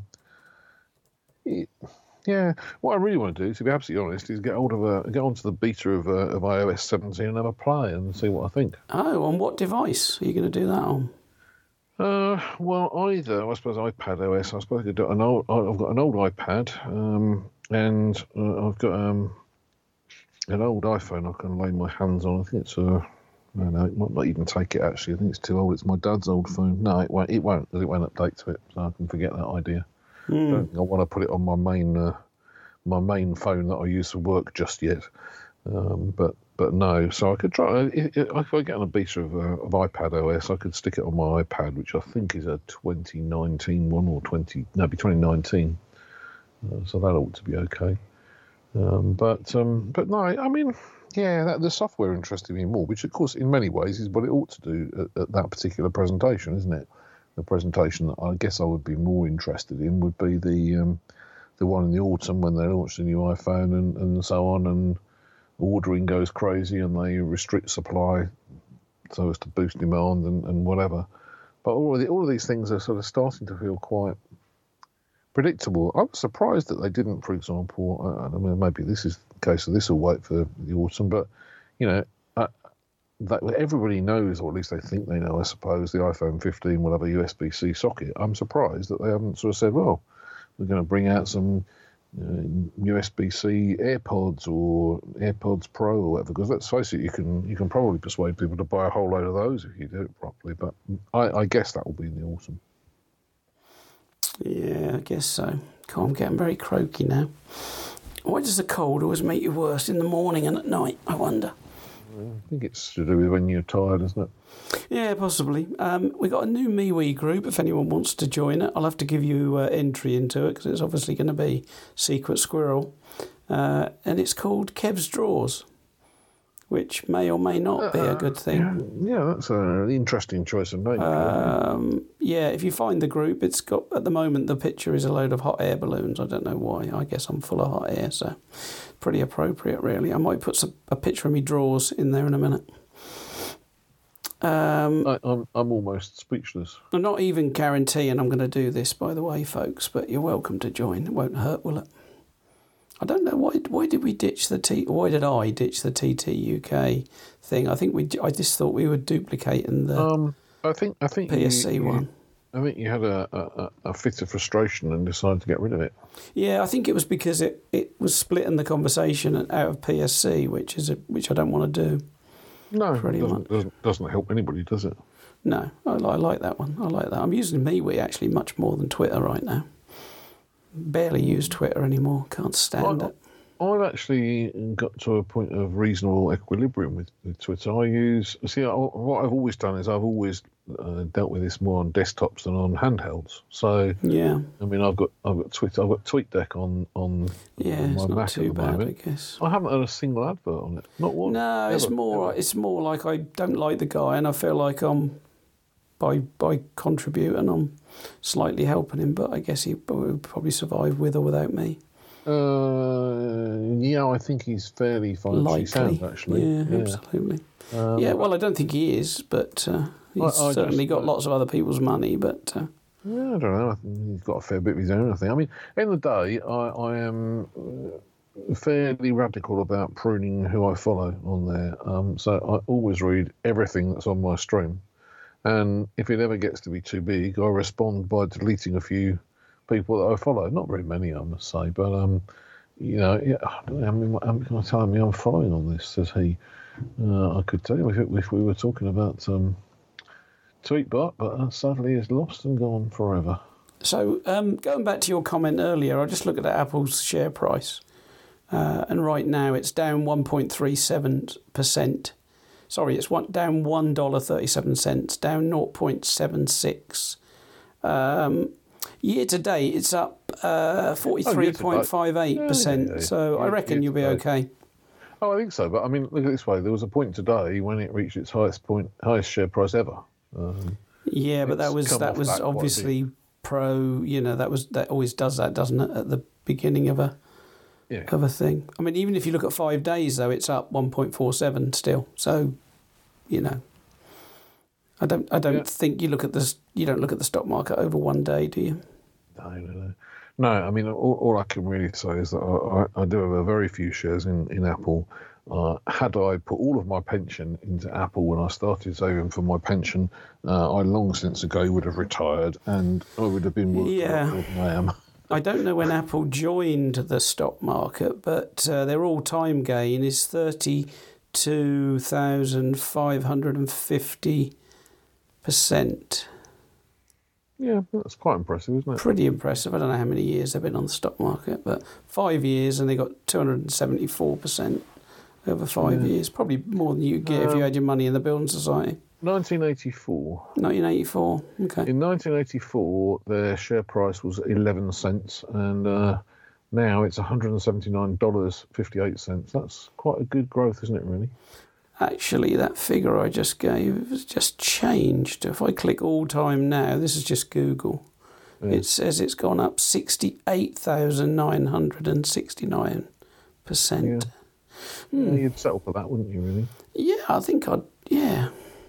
It, yeah, what I really want to do, to be absolutely honest, is get hold of a get onto the beta of uh, of iOS seventeen and have a play and see what I think. Oh, on what device are you going to do that on? Uh, well, either I suppose iPad O S. I suppose I could do an old. I've got an old iPad, um, and uh, I've got um, an old iPhone I can lay my hands on. I think it's a. I don't know, it might not even take it actually. I think it's too old. It's my dad's old phone. No, it won't. It won't. It won't update to it, so I can forget that idea. Mm. I don't think I want to put it on my main uh, my main phone that I use for work just yet. Um, but but no. So I could try. If, if I get on a beta of, uh, of iPad O S, I could stick it on my iPad, which I think is a twenty nineteen one or twenty, no, it'd be twenty nineteen. Uh, so that ought to be okay. Um, but um, but no, I mean, yeah, that, the software interested me more, which of course in many ways is what it ought to do at, at that particular presentation, isn't it? The presentation that I guess I would be more interested in would be the um, the one in the autumn when they launch the new iPhone and, and so on, and ordering goes crazy and they restrict supply so as to boost demand and, and whatever. But all of, the, all of these things are sort of starting to feel quite predictable. I was surprised that they didn't, for example, I mean, maybe this is the case, so this will wait for the autumn, but, you know, uh, that everybody knows, or at least they think they know, I suppose, the iPhone fifteen will have a U S B C socket. I'm surprised that they haven't sort of said, well, we're going to bring out some uh, U S B C AirPods or AirPods Pro or whatever, because let's face it, you can you can probably persuade people to buy a whole load of those if you do it properly, but I, I guess that will be in the autumn. Yeah, I guess so. God, I'm getting very croaky now. Why does the cold always make you worse in the morning and at night, I wonder? I think it's to do with when you're tired, isn't it? Yeah, possibly. Um, we've got a new MeWe group, if anyone wants to join it. I'll have to give you uh, entry into it, because it's obviously going to be Secret Squirrel. Uh, and it's called Kev's Drawers, which may or may not be a good thing. Yeah, yeah, that's an interesting choice of name. Um, yeah, if you find the group, it's got, at the moment, the picture is a load of hot air balloons. I don't know why. I guess I'm full of hot air, so pretty appropriate, really. I might put some, a picture of me drawers in there in a minute. Um, I, I'm I'm almost speechless. I'm not even guaranteeing I'm going to do this, by the way, folks, but you're welcome to join. It won't hurt, will it? I don't know why. Why did we ditch the T? Why did I ditch the T T U K thing? I think we. I just thought we were duplicating the Um, I think I think P S C you, one. You, I think you had a, a, a fit of frustration and decided to get rid of it. Yeah, I think it was because it, it was splitting the conversation out of P S C, which is a, which I don't want to do. No, pretty it doesn't, much. doesn't doesn't help anybody, does it? No, I, I like that one. I like that. I'm using MeWe actually much more than Twitter right now. Barely use Twitter anymore. Can't stand I, it. I've actually got to a point of reasonable equilibrium with, with Twitter. I use, see, I, what I've always done is I've always uh, dealt with this more on desktops than on handhelds. So, yeah, I mean, I've got I've got Twitter, I've got TweetDeck on on, yeah, on my it's not Mac too at the bad, moment. I guess. I haven't had a single advert on it. Not one. No, ever, it's more ever. it's more like I don't like the guy, and I feel like I'm by by contributing, I'm slightly helping him. But I guess he would probably survive with or without me. Uh, yeah, I think he's fairly financially Likely, sound, actually. Yeah, Yeah, absolutely. Um, yeah, well, I don't think he is, but uh, he's I- I certainly just- got lots of other people's money. But uh, Yeah, I don't know. I think he's got a fair bit of his own, I think. I mean, end of the day, I, I am uh, fairly radical about pruning who I follow on there. Um, so I always read everything that's on my stream. And if it ever gets to be too big, I respond by deleting a few people that I follow. Not very many, I must say. But, um, you know, yeah, I don't know how many, how many can I tell me I'm following on this, says he. Uh, I could tell you if, it, if we were talking about... Um, Tweetbot, but uh, sadly is lost and gone forever. so um, going back to your comment earlier, I just looked at Apple's share price, uh, and right now it's down one point three seven percent. Sorry, it's one, down one dollar thirty-seven cents, down zero point seven six. Um, year to date, it's up uh, forty-three point five eight percent. Yeah, yeah, yeah. So I Year- reckon year you'll be to date. okay. Oh, I think so. But I mean, look at it this way: there was a point today when it reached its highest point, highest share price ever. Um, Yeah, but that It's was come that off was that quite a obviously pro. You know, that was that always does that, doesn't it? At the beginning of a yeah, of a thing. I mean, even if you look at five days, though, it's up one point four seven still. So, you know, I don't I don't Yeah. think you look at this. You don't look at the stock market over one day, do you? no, no, no. No, I mean, all, all I can really say is that I, I, I do have a very few shares in in Apple. Uh, had I put all of my pension into Apple when I started saving for my pension, uh, I long since ago would have retired, and I would have been more Yeah. than I am. I don't know when Apple joined the stock market, but uh, their all-time gain is thirty-two thousand five hundred and fifty percent. Yeah, that's quite impressive, isn't it? Pretty impressive. I don't know how many years they've been on the stock market, but five years and they got two hundred seventy-four percent over five Yeah. years. Probably more than you get if you had your money in the Building Society. nineteen eighty-four. nineteen eighty-four. Okay. In nineteen eighty-four, their share price was eleven cents, and uh, now it's one hundred seventy-nine dollars and fifty-eight cents. That's quite a good growth, isn't it, really? Actually, that figure I just gave has just changed. If I click all time now, this is just Google. Yeah. It says it's gone up sixty-eight thousand nine hundred sixty-nine percent. Yeah. Hmm. Yeah, you'd settle for that, wouldn't you, really? Yeah, I think I'd, yeah.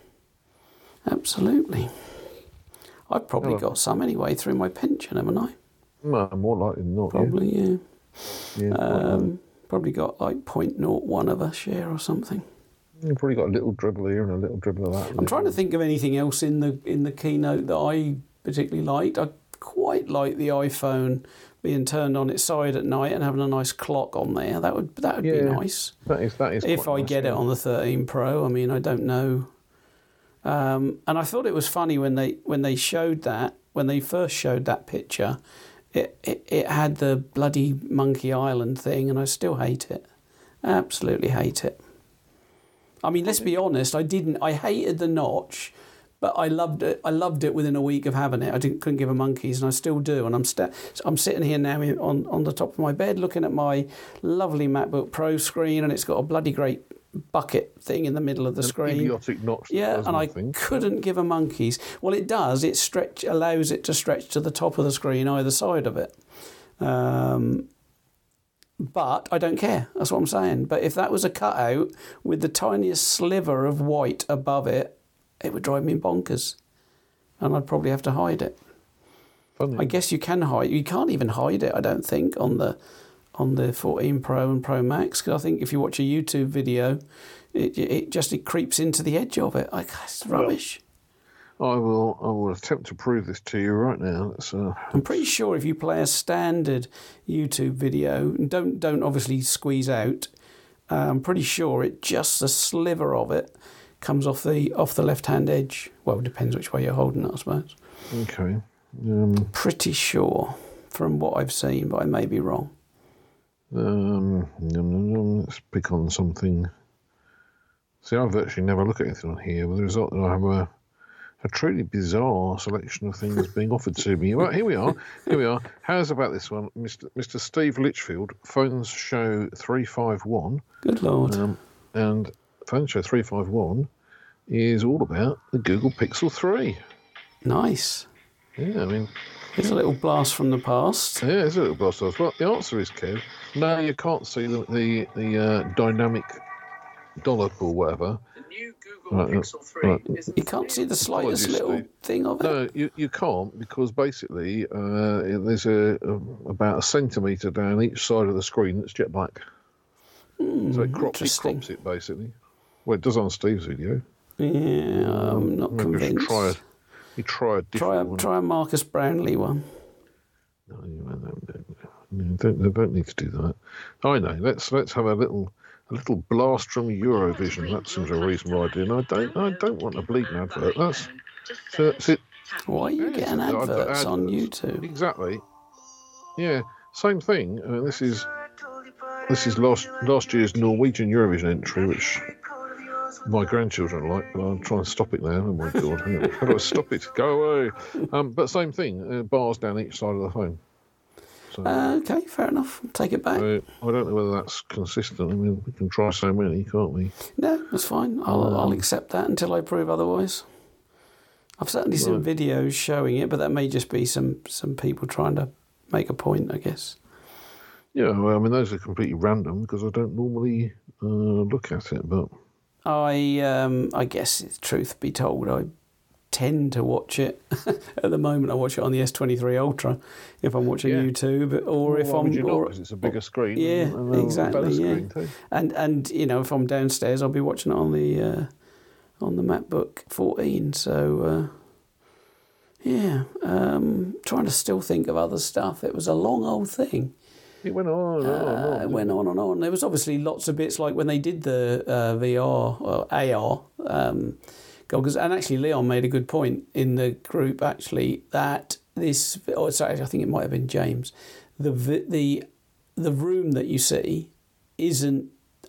Absolutely. I've probably got some anyway through my pension, haven't I? No, more likely than not. Probably, yeah. Yeah, yeah um, probably got like zero point zero one of a share or something. You've probably got a little dribble here and a little dribble of that. I'm trying to think of anything else in the in the keynote that I particularly liked. I quite like the iPhone being turned on its side at night and having a nice clock on there. That would that would yeah, be nice. That is that is. If I nice, get yeah. it on the thirteen Pro, I mean, I don't know. Um, and I thought it was funny when they when they showed that when they first showed that picture, it, it it had the bloody Monkey Island thing, and I still hate it. Absolutely hate it. I mean, let's be honest. I didn't. I hated the notch, but I loved it. I loved it within a week of having it. I didn't couldn't give a monkeys, and I still do. And I'm sta- I'm sitting here now on on the top of my bed, looking at my lovely MacBook Pro screen, and it's got a bloody great bucket thing in the middle of the An screen. Idiotic notch. Yeah, and nothing. I couldn't give a monkeys. Well, it does. It stretch allows it to stretch to the top of the screen, either side of it. Um, but I don't care. That's what I'm saying. But if that was a cutout with the tiniest sliver of white above it, it would drive me bonkers, and I'd probably have to hide it. Funny. I guess you can hide. You can't even hide it, I don't think, on the on the fourteen Pro and Pro Max, because I think if you watch a YouTube video, it it just it creeps into the edge of it. Like, it's rubbish. Well, I will I will attempt to prove this to you right now. Let's, uh, I'm pretty sure if you play a standard YouTube video, and don't don't obviously squeeze out, uh, I'm pretty sure it just a sliver of it comes off the off the left hand edge. Well, it depends which way you're holding it, I suppose. Okay. Um, pretty sure from what I've seen, but I may be wrong. Um, num, num, num, let's pick on something. See, I virtually never look at anything on here, with the result that I have a, a truly bizarre selection of things being offered to me. Well, here we are. Here we are. How's about this one? Mister Mister Steve Litchfield, Phones Show three five one. Good Lord. Um, and Phones Show three five one is all about the Google Pixel three. Nice. Yeah, I mean... It's a little blast from the past. Yeah, it's a little blast off. Well, the answer is, Kev, no, you can't see the the, the uh, dynamic dollop or whatever. The new Google right, Pixel three right. is You can't see the slightest Apologies, little Steve. thing of it. No, you, you can't, because basically uh, there's a, a about a centimetre down each side of the screen that's jet black. Mm, so it crops, it interesting. crops it, basically. Well, it does on Steve's video. Yeah, I'm not Maybe we should convinced. Try a, you try a different Try a, one. try a Marcus Brownlee one. No, you don't, don't, don't, they don't need to do that. I know. Let's let's have a little a little blast from Eurovision. That seems a reasonable idea. And I don't I don't want a bleeding advert. That's so, so, Why are you yeah, getting so the ad- adverts on adverts. YouTube? Exactly. Yeah, same thing. I mean, this is this is last last year's Norwegian Eurovision entry, which my grandchildren like, but I'm trying to stop it now. Oh my god! How do I stop it? Go away! Um, but same thing. Uh, bars down each side of the phone. So, Uh, okay, fair enough. Take it back. uh, I don't know whether that's consistent. I mean, we can try so many, can't we? No, that's fine. I'll, I'll accept that until I prove otherwise. I've certainly seen Right. videos showing it, but that may just be some, some people trying to make a point, I guess. Yeah, well, I mean, those are completely random because I don't normally uh, look at it, but I um, I guess, truth be told, I tend to watch it. At the moment, I watch it on the S twenty-three Ultra if I'm watching Yeah. YouTube, or if why I'm would you not? or, 'Cause it's a bigger screen. yeah, and a better exactly, yeah. screen too. and and you know, if I'm downstairs, I'll be watching it on the uh, on the MacBook fourteen. So uh, yeah, um, trying to still think of other stuff. It was a long old thing. It went on and on and Uh, on. it went on and on. There was obviously lots of bits like when they did the uh, V R or A R um, goggles, and actually Leon made a good point in the group actually that this. Oh, sorry, I think it might have been James. The vi- the the room that you see isn't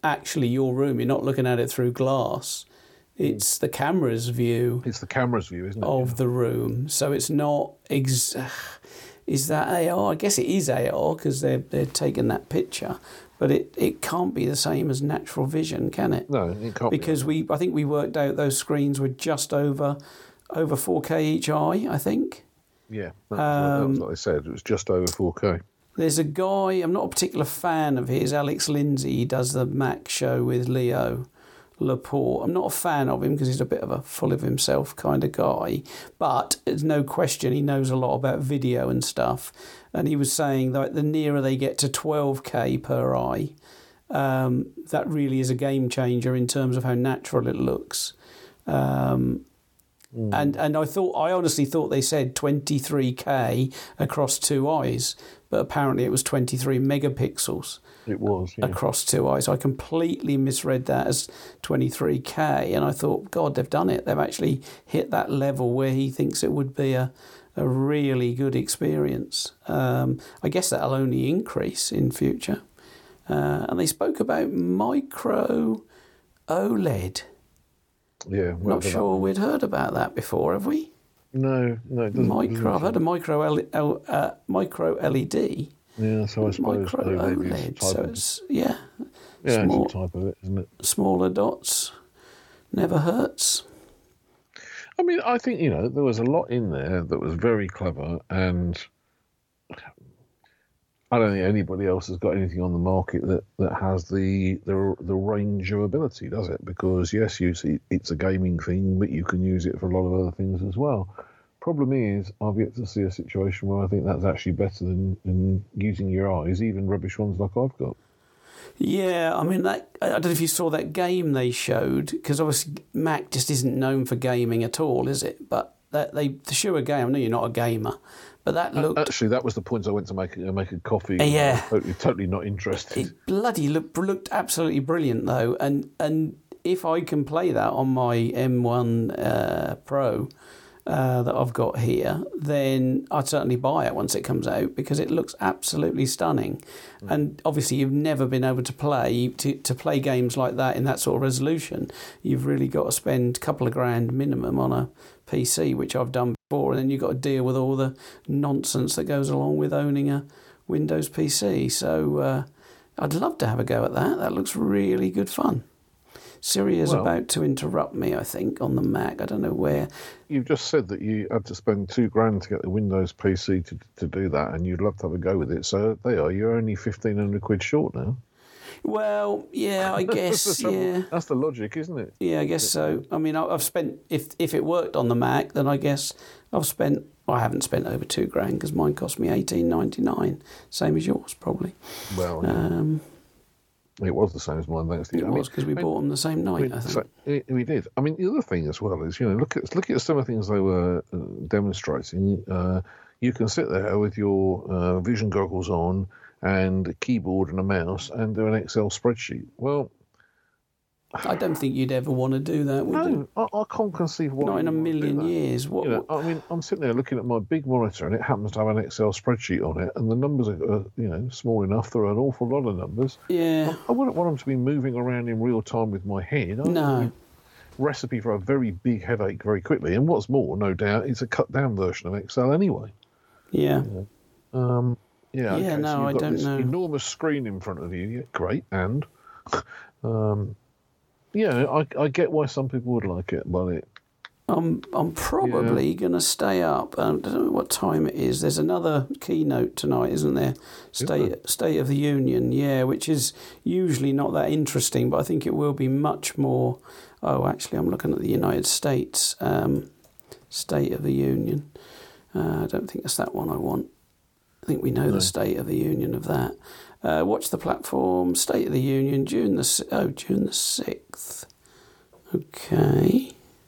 actually your room. You're not looking at it through glass. It's the camera's view. It's the camera's view, isn't it? Of yeah. the room. So it's not... Ex- is that A R? I guess it is A R because they're, they're taking that picture. But it, it can't be the same as natural vision, can it? No, it can't because be. we I think we worked out those screens were just over over four K each eye, I think. Yeah, that's, um, what, that's what they said. It was just over four K. There's a guy, I'm not a particular fan of his, Alex Lindsay. He does the Mac show with Leo Laporte. I'm not a fan of him because he's a bit of a full of himself kind of guy. But there's no question he knows a lot about video and stuff. And he was saying that the nearer they get to twelve K per eye, um, that really is a game changer in terms of how natural it looks. Um, mm. And and I thought I honestly thought they said twenty-three K across two eyes, but apparently it was twenty-three megapixels. It was yeah. across two eyes. I completely misread that as twenty-three K, and I thought, God, they've done it. They've actually hit that level where he thinks it would be a a really good experience. Um, I guess that'll only increase in future. Uh, and they spoke about micro OLED. Yeah, not sure we'd heard about that before, have we? No, no, it doesn't. Micro. Doesn't I've heard of micro L, L, uh, micro L E D. Yeah, so I suppose micro OLED. So of, it's yeah, yeah, small, it's a type of it, isn't it? Smaller dots, never hurts. I mean, I think, you know, there was a lot in there that was very clever, and I don't think anybody else has got anything on the market that, that has the, the the range of ability, does it? Because, yes, you see, it's a gaming thing, but you can use it for a lot of other things as well. Problem is, I've yet to see a situation where I think that's actually better than, than using your eyes, even rubbish ones like I've got. Yeah, I mean, that, I don't know if you saw that game they showed, because obviously Mac just isn't known for gaming at all, is it? But that they to show a game. I know you're not a gamer, but that looked... Actually, that was the point I went to make, uh, make a coffee. Uh, yeah. Totally, totally not interested. It bloody looked, looked absolutely brilliant, though. And, and if I can play that on my M one uh, Pro... Uh, that I've got here, then I'd certainly buy it once it comes out because it looks absolutely stunning. Mm. And obviously you've never been able to play to, to play games like that in that sort of resolution. You've really got to spend a couple of grand minimum on a P C, which I've done before, and then you've got to deal with all the nonsense that goes along with owning a Windows P C. So uh, I'd love to have a go at that. That looks really good fun. Siri is well, about to interrupt me, I think, on the Mac. I don't know where. You've just said that you had to spend two grand to get the Windows P C to to do that, and you'd love to have a go with it. So there you are. You're only fifteen hundred quid short now. Well, yeah, I guess, that's the, yeah. That's the logic, isn't it? Yeah, I guess so. I mean, I've spent, if if it worked on the Mac, then I guess I've spent, well, I haven't spent over two grand because mine cost me eighteen ninety-nine, same as yours, probably. Well, yeah. Um, It was the same as mine, thanks to you. It I was because we I mean, bought them the same night, I, mean, I think. So, it, we did. I mean, the other thing as well is, you know, look at look at some of the things they were uh, demonstrating. Uh, you can sit there with your uh, vision goggles on and a keyboard and a mouse and do an Excel spreadsheet. Well, I don't think you'd ever want to do that, would no, you? I, I can't conceive why. Not in a million years. What, you know, what? I mean, I'm sitting there looking at my big monitor, and it happens to have an Excel spreadsheet on it, and the numbers are, uh, you know, small enough. There are an awful lot of numbers. Yeah. I, I wouldn't want them to be moving around in real time with my head. I no. Recipe for a very big headache very quickly. And what's more, no doubt, it's a cut down version of Excel anyway. Yeah. Yeah. Um, yeah. Yeah. Okay, no, so you've I got don't this know. Enormous screen in front of you. Yeah, great. And. Um, Yeah, I, I get why some people would like it, but it... I'm, I'm probably yeah. going to stay up. I don't know what time it is. There's another keynote tonight, isn't there? State, is State of the Union, yeah, which is usually not that interesting, but I think it will be much more... Oh, actually, I'm looking at the United States um, State of the Union. Uh, I don't think it's that one I want. I think we know no. the State of the Union of that. Uh, watch the platform, State of the Union, June the oh June the sixth. Okay,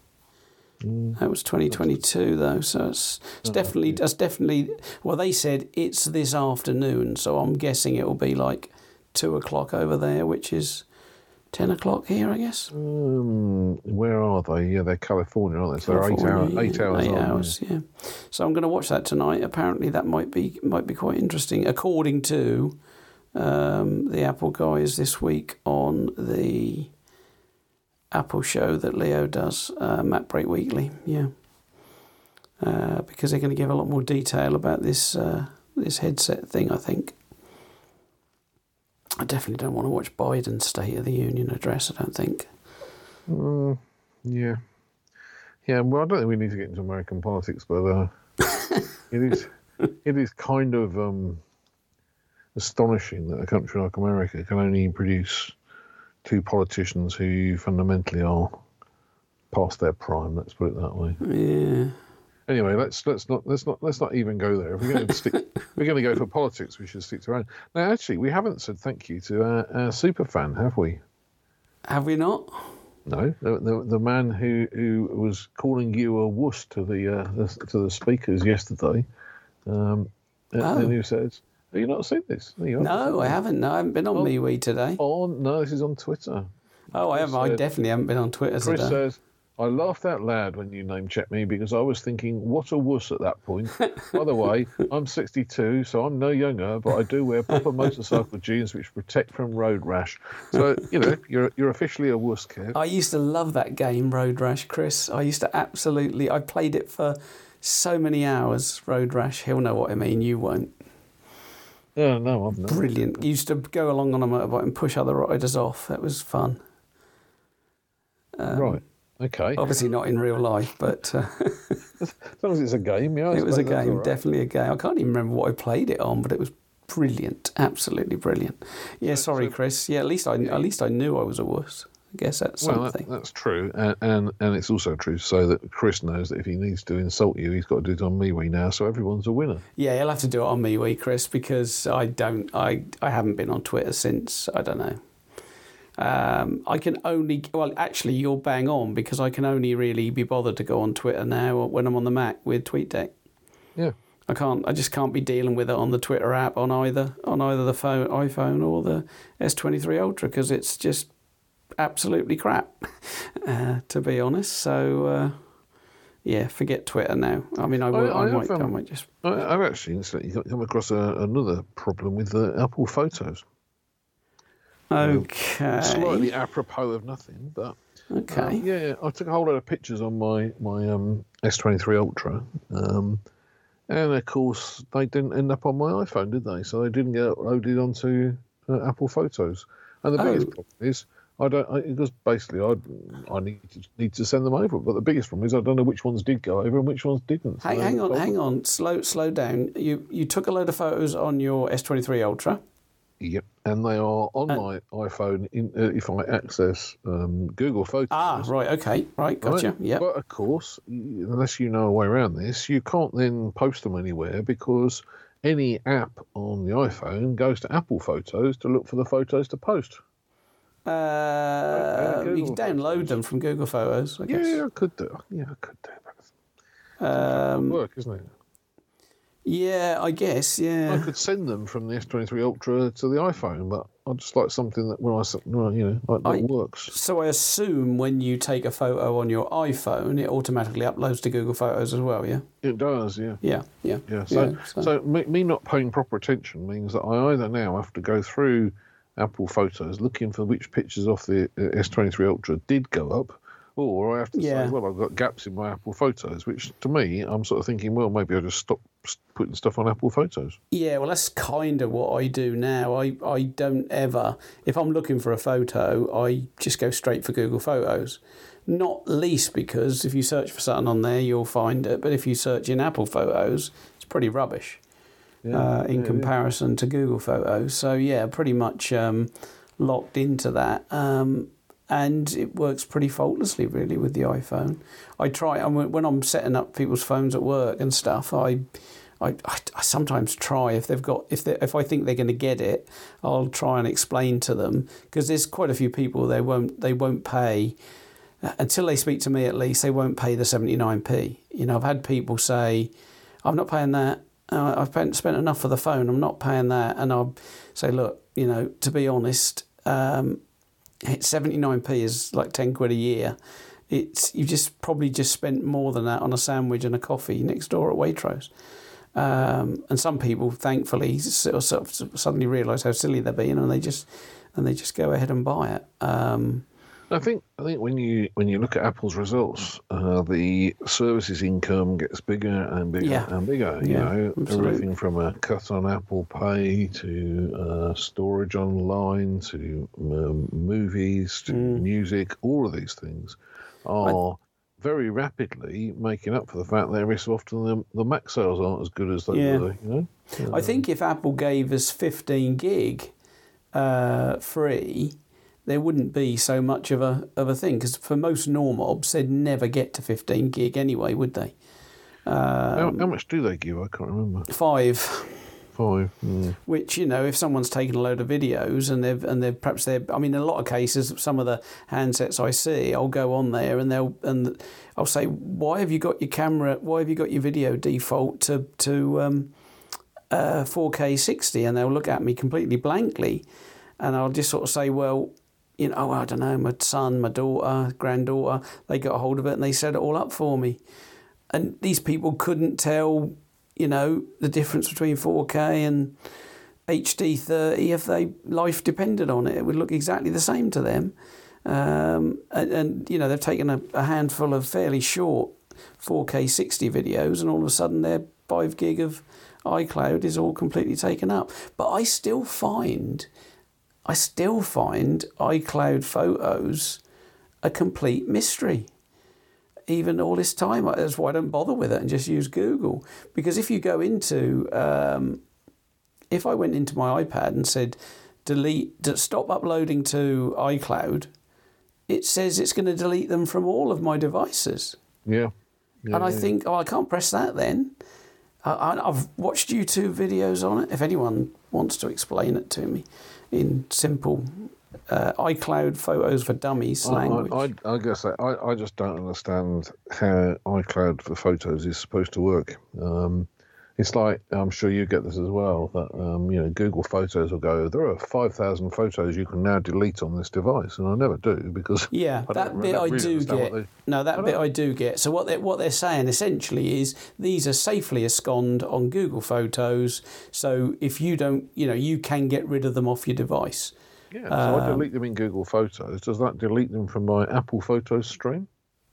mm. That was twenty twenty-two though, so it's, it's oh, definitely that's definitely. Well, they said it's this afternoon, so I'm guessing it will be like two o'clock over there, which is ten o'clock here, I guess. Um, where are they? Yeah, they're California, aren't they? So they're eight hours. Yeah. Eight hours. Eight on, hours. Yeah. yeah. So I'm going to watch that tonight. Apparently, that might be might be quite interesting, according to. um, the Apple guys this week on the Apple show that Leo does, uh, Mac Break Weekly. Yeah, uh, because they're going to give a lot more detail about this uh, this headset thing, I think. I definitely don't want to watch Biden's State of the Union address, I don't think. Mm, yeah. Yeah, well, I don't think we need to get into American politics, but uh, it is it is kind of um, astonishing that a country like America can only produce two politicians who fundamentally are past their prime. Let's put it that way. Yeah. Anyway, let's let's not let's not let's not even go there. If we're going to stick, we're going to go for politics. We should stick to our own. Now, actually, we haven't said thank you to our, our super fan, have we? Have we not? No, the, the the man who, who was calling you a wuss to the, uh, the to the speakers yesterday, um, Oh. and who says, "Have you not seen this?" You haven't No, seen I this? haven't. No, I haven't been on Oh. MeWe today. On no, this is on Twitter. Oh, I Chris haven't. I said- definitely haven't been on Twitter Chris today. says, "I laughed out loud when you name checked me because I was thinking, what a wuss at that point. By the way, I'm sixty-two, so I'm no younger, but I do wear proper motorcycle jeans which protect from road rash. So you know, you're you're officially a wuss, Kev." I used to love that game, Road Rash, Chris. I used to absolutely... I played it for so many hours, Road Rash. He'll know what I mean. You won't. Yeah, no, I'm not. Brilliant. Used to go along on a motorbike and push other riders off. That was fun. Um, Right. Okay. Obviously not in real life, but uh, As long as it's a game, yeah. I it was a suppose that's game, all right. definitely a game. I can't even remember what I played it on, but it was brilliant, absolutely brilliant. Yeah, So- sorry, so- Chris. Yeah, at least I at least I knew I was a wuss. I guess that's Well, that, something. that's true, and, and and it's also true so that Chris knows that if he needs to insult you, he's got to do it on MeWe now, so everyone's a winner. Yeah, you'll have to do it on MeWe, Chris, because I don't, I, I haven't been on Twitter since, I don't know. Um, I can only, well, actually, you're bang on, because I can only really be bothered to go on Twitter now when I'm on the Mac with TweetDeck. Yeah. I can't, I just can't be dealing with it on the Twitter app on either, on either the phone, iPhone or the S twenty-three Ultra, because it's just absolutely crap, uh, to be honest. So, uh, yeah, forget Twitter now. I mean, I, will, I- I, I might, have, I um, might just... I, I've actually incidentally come across a, another problem with the Apple Photos. Okay. Slightly apropos of nothing, but Okay. um, yeah, I took a whole lot of pictures on my my um, S twenty-three Ultra, um, and of course they didn't end up on my iPhone, did they? So they didn't get uploaded onto uh, Apple Photos. And the Oh. biggest problem is I don't I, because basically I I need to need to send them over, but the biggest problem is I don't know which ones did go over and which ones didn't. Hang, So- hang on, hang on. Slow, slow down. You you took a load of photos on your S twenty-three Ultra. Yep, and they are on Uh, my iPhone in, uh, if I access um, Google Photos. Ah, right. Okay. Right. Gotcha. Right? Yeah. But of course, y- unless you know a way around this, you can't then post them anywhere because any app on the iPhone goes to Apple Photos to look for the photos to post. Uh, you Google can download Photos. them from Google Photos. I guess. Yeah, I could do. Yeah, I could do. But Um, work, isn't it? yeah. I guess. I Yeah. could send them from the S twenty-three Ultra to the iPhone, but I just like something that when I, s- well, you know, like, that I- works. So I assume when you take a photo on your iPhone, it automatically uploads to Google Photos as well. Yeah. It does, yeah. Yeah. Yeah. Yeah, so Yeah, so- so, me, me not paying proper attention means that I either now have to go through Apple Photos looking for which pictures off the uh, S twenty-three Ultra did go up, or I have to Yeah. say, well, I've got gaps in my Apple Photos, which to me, I'm sort of thinking, well, maybe I'll just stop s- putting stuff on Apple Photos. Yeah, well, that's kind of what I do now. I, I don't ever, if I'm looking for a photo, I just go straight for Google Photos. Not least because if you search for something on there, you'll find it. But if you search in Apple Photos, it's pretty rubbish uh, in yeah, comparison to Google Photos. So, yeah, pretty much um, locked into that. Um, and it works pretty faultlessly, really, with the iPhone. I try, I mean, when I'm setting up people's phones at work and stuff, I... I, I, I sometimes try if they've got if they if I think they're going to get it, I'll try and explain to them because there's quite a few people they won't they won't pay until they speak to me at least they won't pay the seventy-nine p. You know, I've had people say, I'm not paying that. Uh, I've spent, spent enough for the phone. I'm not paying that. And I'll say, look, you know, to be honest, um, seventy-nine p is like ten quid a year. It's you just probably just spent more than that on a sandwich and a coffee next door at Waitrose. Um, and some people, thankfully, sort of, sort of suddenly realise how silly they're being, and they just and they just go ahead and buy it. Um, I think I think when you when you look at Apple's results, uh, the services income gets bigger and bigger Yeah. and bigger. You Yeah, know, absolutely. everything from a cut on Apple Pay to uh, storage online to um, movies to Mm. music. All of these things are very rapidly making up for the fact that every so often the, the Mac sales aren't as good as they Yeah. were. You know, I think if Apple gave us fifteen gig uh, free, there wouldn't be so much of a of a thing, because for most normobs, they'd never get to fifteen gig anyway, would they? how, Um, how much do they give? I can't remember. five. Five. Mm. Which, you know, if someone's taken a load of videos and they've and they've perhaps they're, I mean, in a lot of cases, some of the handsets I see, I'll go on there and they'll and I'll say, why have you got your camera? Why have you got your video default to to um, uh, four K sixty? And they'll look at me completely blankly, and I'll just sort of say, well, you know, oh, I don't know, my son, my daughter, granddaughter, they got a hold of it and they set it all up for me, and these people couldn't tell, you know, the difference between four K and H D thirty if they life depended on it. It would look exactly the same to them. Um, and, and, you know, they've taken a, a handful of fairly short four K sixty videos, and all of a sudden their five gig of iCloud is all completely taken up. But I still find, I still find iCloud photos a complete mystery. Even all this time, that's why I don't bother with it and just use Google. Because if you go into, um, if I went into my iPad and said, delete, stop uploading to iCloud, it says it's going to delete them from all of my devices. Yeah. yeah. And I yeah. think, oh, I can't press that then. I, I've watched YouTube videos on it. If anyone wants to explain it to me in simple Uh, iCloud photos for dummies language. I, I, I guess I, I just don't understand how iCloud for photos is supposed to work. Um, it's like, I'm sure you get this as well, that um, you know, Google Photos will go, there are five thousand photos you can now delete on this device, and I never do because yeah, I that don't bit really I do understand get. what they- No, that I bit don't- I do get. So what they what they're saying essentially is these are safely ensconced on Google Photos. So if you don't, you know, you can get rid of them off your device. Yeah, so I Um, delete them in Google Photos. Does that delete them from my Apple Photos stream?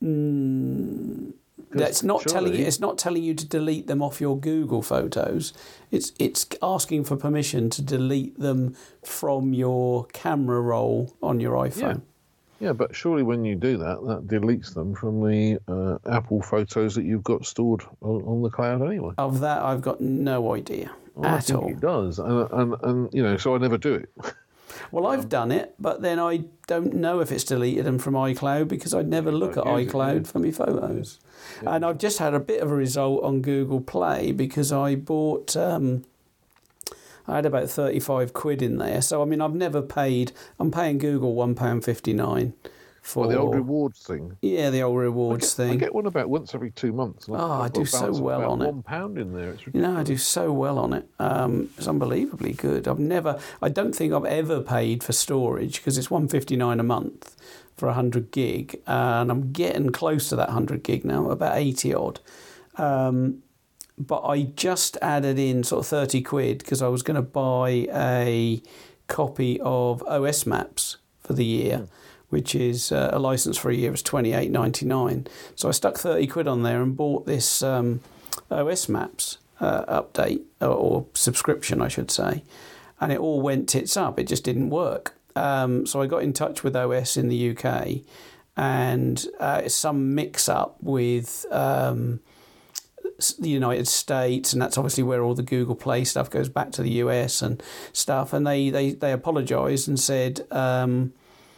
Mm, that's not surely- telling you. It's not telling you to delete them off your Google Photos. It's it's asking for permission to delete them from your camera roll on your iPhone. Yeah, but surely when you do that, that deletes them from the uh, Apple Photos that you've got stored on, on the cloud anyway. Of that, I've got no idea Well, I at think all. it does, and, and and you know, so I never do it. Well, I've done it, but then I don't know if it's deleted them from iCloud because I'd never look at don't use it, iCloud yeah. for my photos. Yeah. And I've just had a bit of a result on Google Play because I bought, um, I had about thirty-five quid in there. So, I mean, I've never paid, I'm paying Google one pound fifty-nine for... Well, the old rewards thing. Yeah, the old I rewards get, I thing. get one about once every two months. and Oh, I've I got do a so balance of well about on it. One pound in there. It's You ridiculous. know, I do so well on it. Um, it's unbelievably good. I've never, I don't think I've ever paid for storage because it's one fifty-nine a month for one hundred gig, and I'm getting close to that one hundred gig now, about eighty odd. Um, but I just added in sort of thirty quid because I was going to buy a copy of O S Maps for the year. Mm. Which is uh, a license for a year, is twenty-eight ninety-nine. So I stuck thirty quid on there and bought this um, O S Maps uh, update, or, or subscription, I should say. And it all went tits up. It just didn't work. Um, so I got in touch with O S in the U K, and uh, some mix-up with um, the United States, and that's obviously where all the Google Play stuff goes back to the U S and stuff. And they, they, they apologised and said... Um,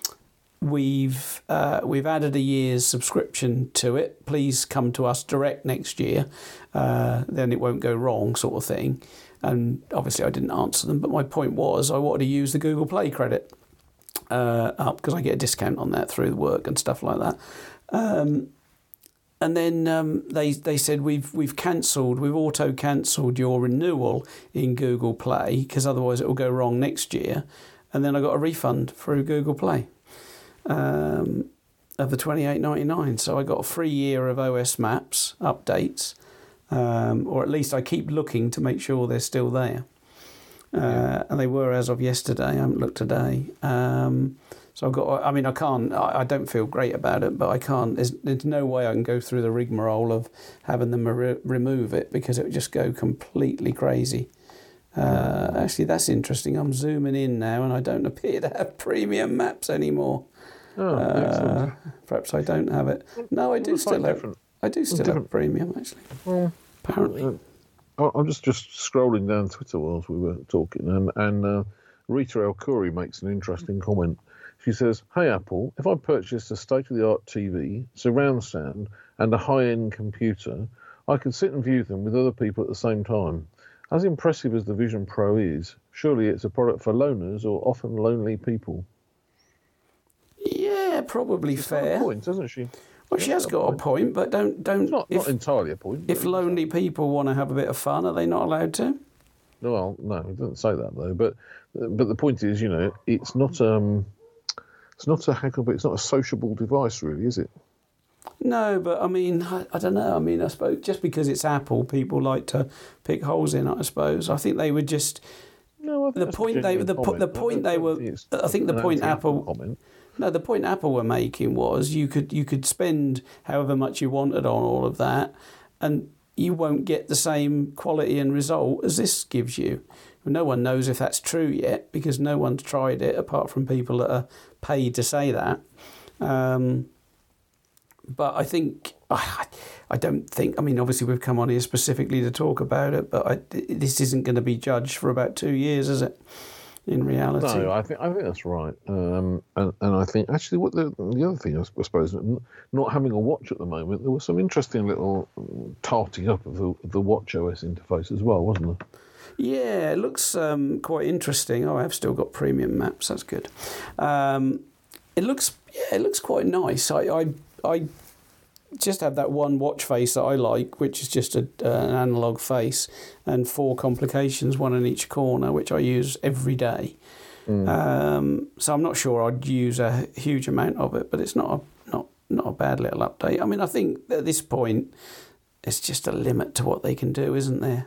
We've uh, we've added a year's subscription to it. Please come to us direct next year. Uh, then it won't go wrong, sort of thing. And obviously I didn't answer them. But my point was I wanted to use the Google Play credit uh, up because I get a discount on that through work and stuff like that. Um, and then um, they they said we've we've cancelled, we've auto cancelled your renewal in Google Play because otherwise it will go wrong next year. And then I got a refund through Google Play. Um, of the twenty-eight ninety-nine. So I got a free year of O S Maps updates um, or at least I keep looking to make sure they're still there. Uh, yeah. And they were as of yesterday. I haven't looked today. Um, so I've got. I mean, I can't. I, I don't feel great about it, but I can't. There's, there's no way I can go through the rigmarole of having them re- remove it because it would just go completely crazy. Uh, actually, that's interesting. I'm zooming in now, and I don't appear to have premium maps anymore. Oh, uh, perhaps I don't have it. No, I do still have. Different. I do still have premium actually. Well, apparently. Uh, I'm just, just scrolling down Twitter whilst we were talking, and and uh, Rita El Khoury makes an interesting comment. She says, "Hey Apple, if I purchased a state-of-the-art T V, surround sound, and a high-end computer, I could sit and view them with other people at the same time. As impressive as the Vision Pro is, surely it's a product for loners or often lonely people." Yeah, probably She's fair. got a point, doesn't she? Well, she has got a point, point but don't don't. It's not, if, not entirely a point. If lonely people want to have a bit of fun, are they not allowed to? Well, no, it doesn't say that though. But but the point is, you know, it's not um, it's not a hackable, it's not a sociable device, really, is it? No, but I mean, I, I don't know. I mean, I suppose just because it's Apple, people like to pick holes in it. I suppose. I think they would just. No, I think the point they the comment. the point they were. I think the point Apple. Comment. No, the point Apple were making was you could you could spend however much you wanted on all of that, and you won't get the same quality and result as this gives you. No one knows if that's true yet because no one's tried it apart from people that are paid to say that. Um, but I think I, I don't think. I mean, obviously we've come on here specifically to talk about it, but I, this isn't going to be judged for about two years, is it? In reality, no, I think I think that's right, um, and and I think actually what the the other thing I suppose not having a watch at the moment, there was some interesting little tarting up of the of the WatchOS interface as well, wasn't there? Yeah, it looks um, quite interesting. Oh, I've still got premium maps. That's good. Um, it looks yeah, it looks quite nice. I I, I just have that one watch face that I like, which is just a, uh, an analog face and four complications, one in each corner, which I use every day. Mm. Um, so I'm not sure I'd use a huge amount of it, but it's not a, not not a bad little update. I mean, I think at this point, it's just a limit to what they can do, isn't there?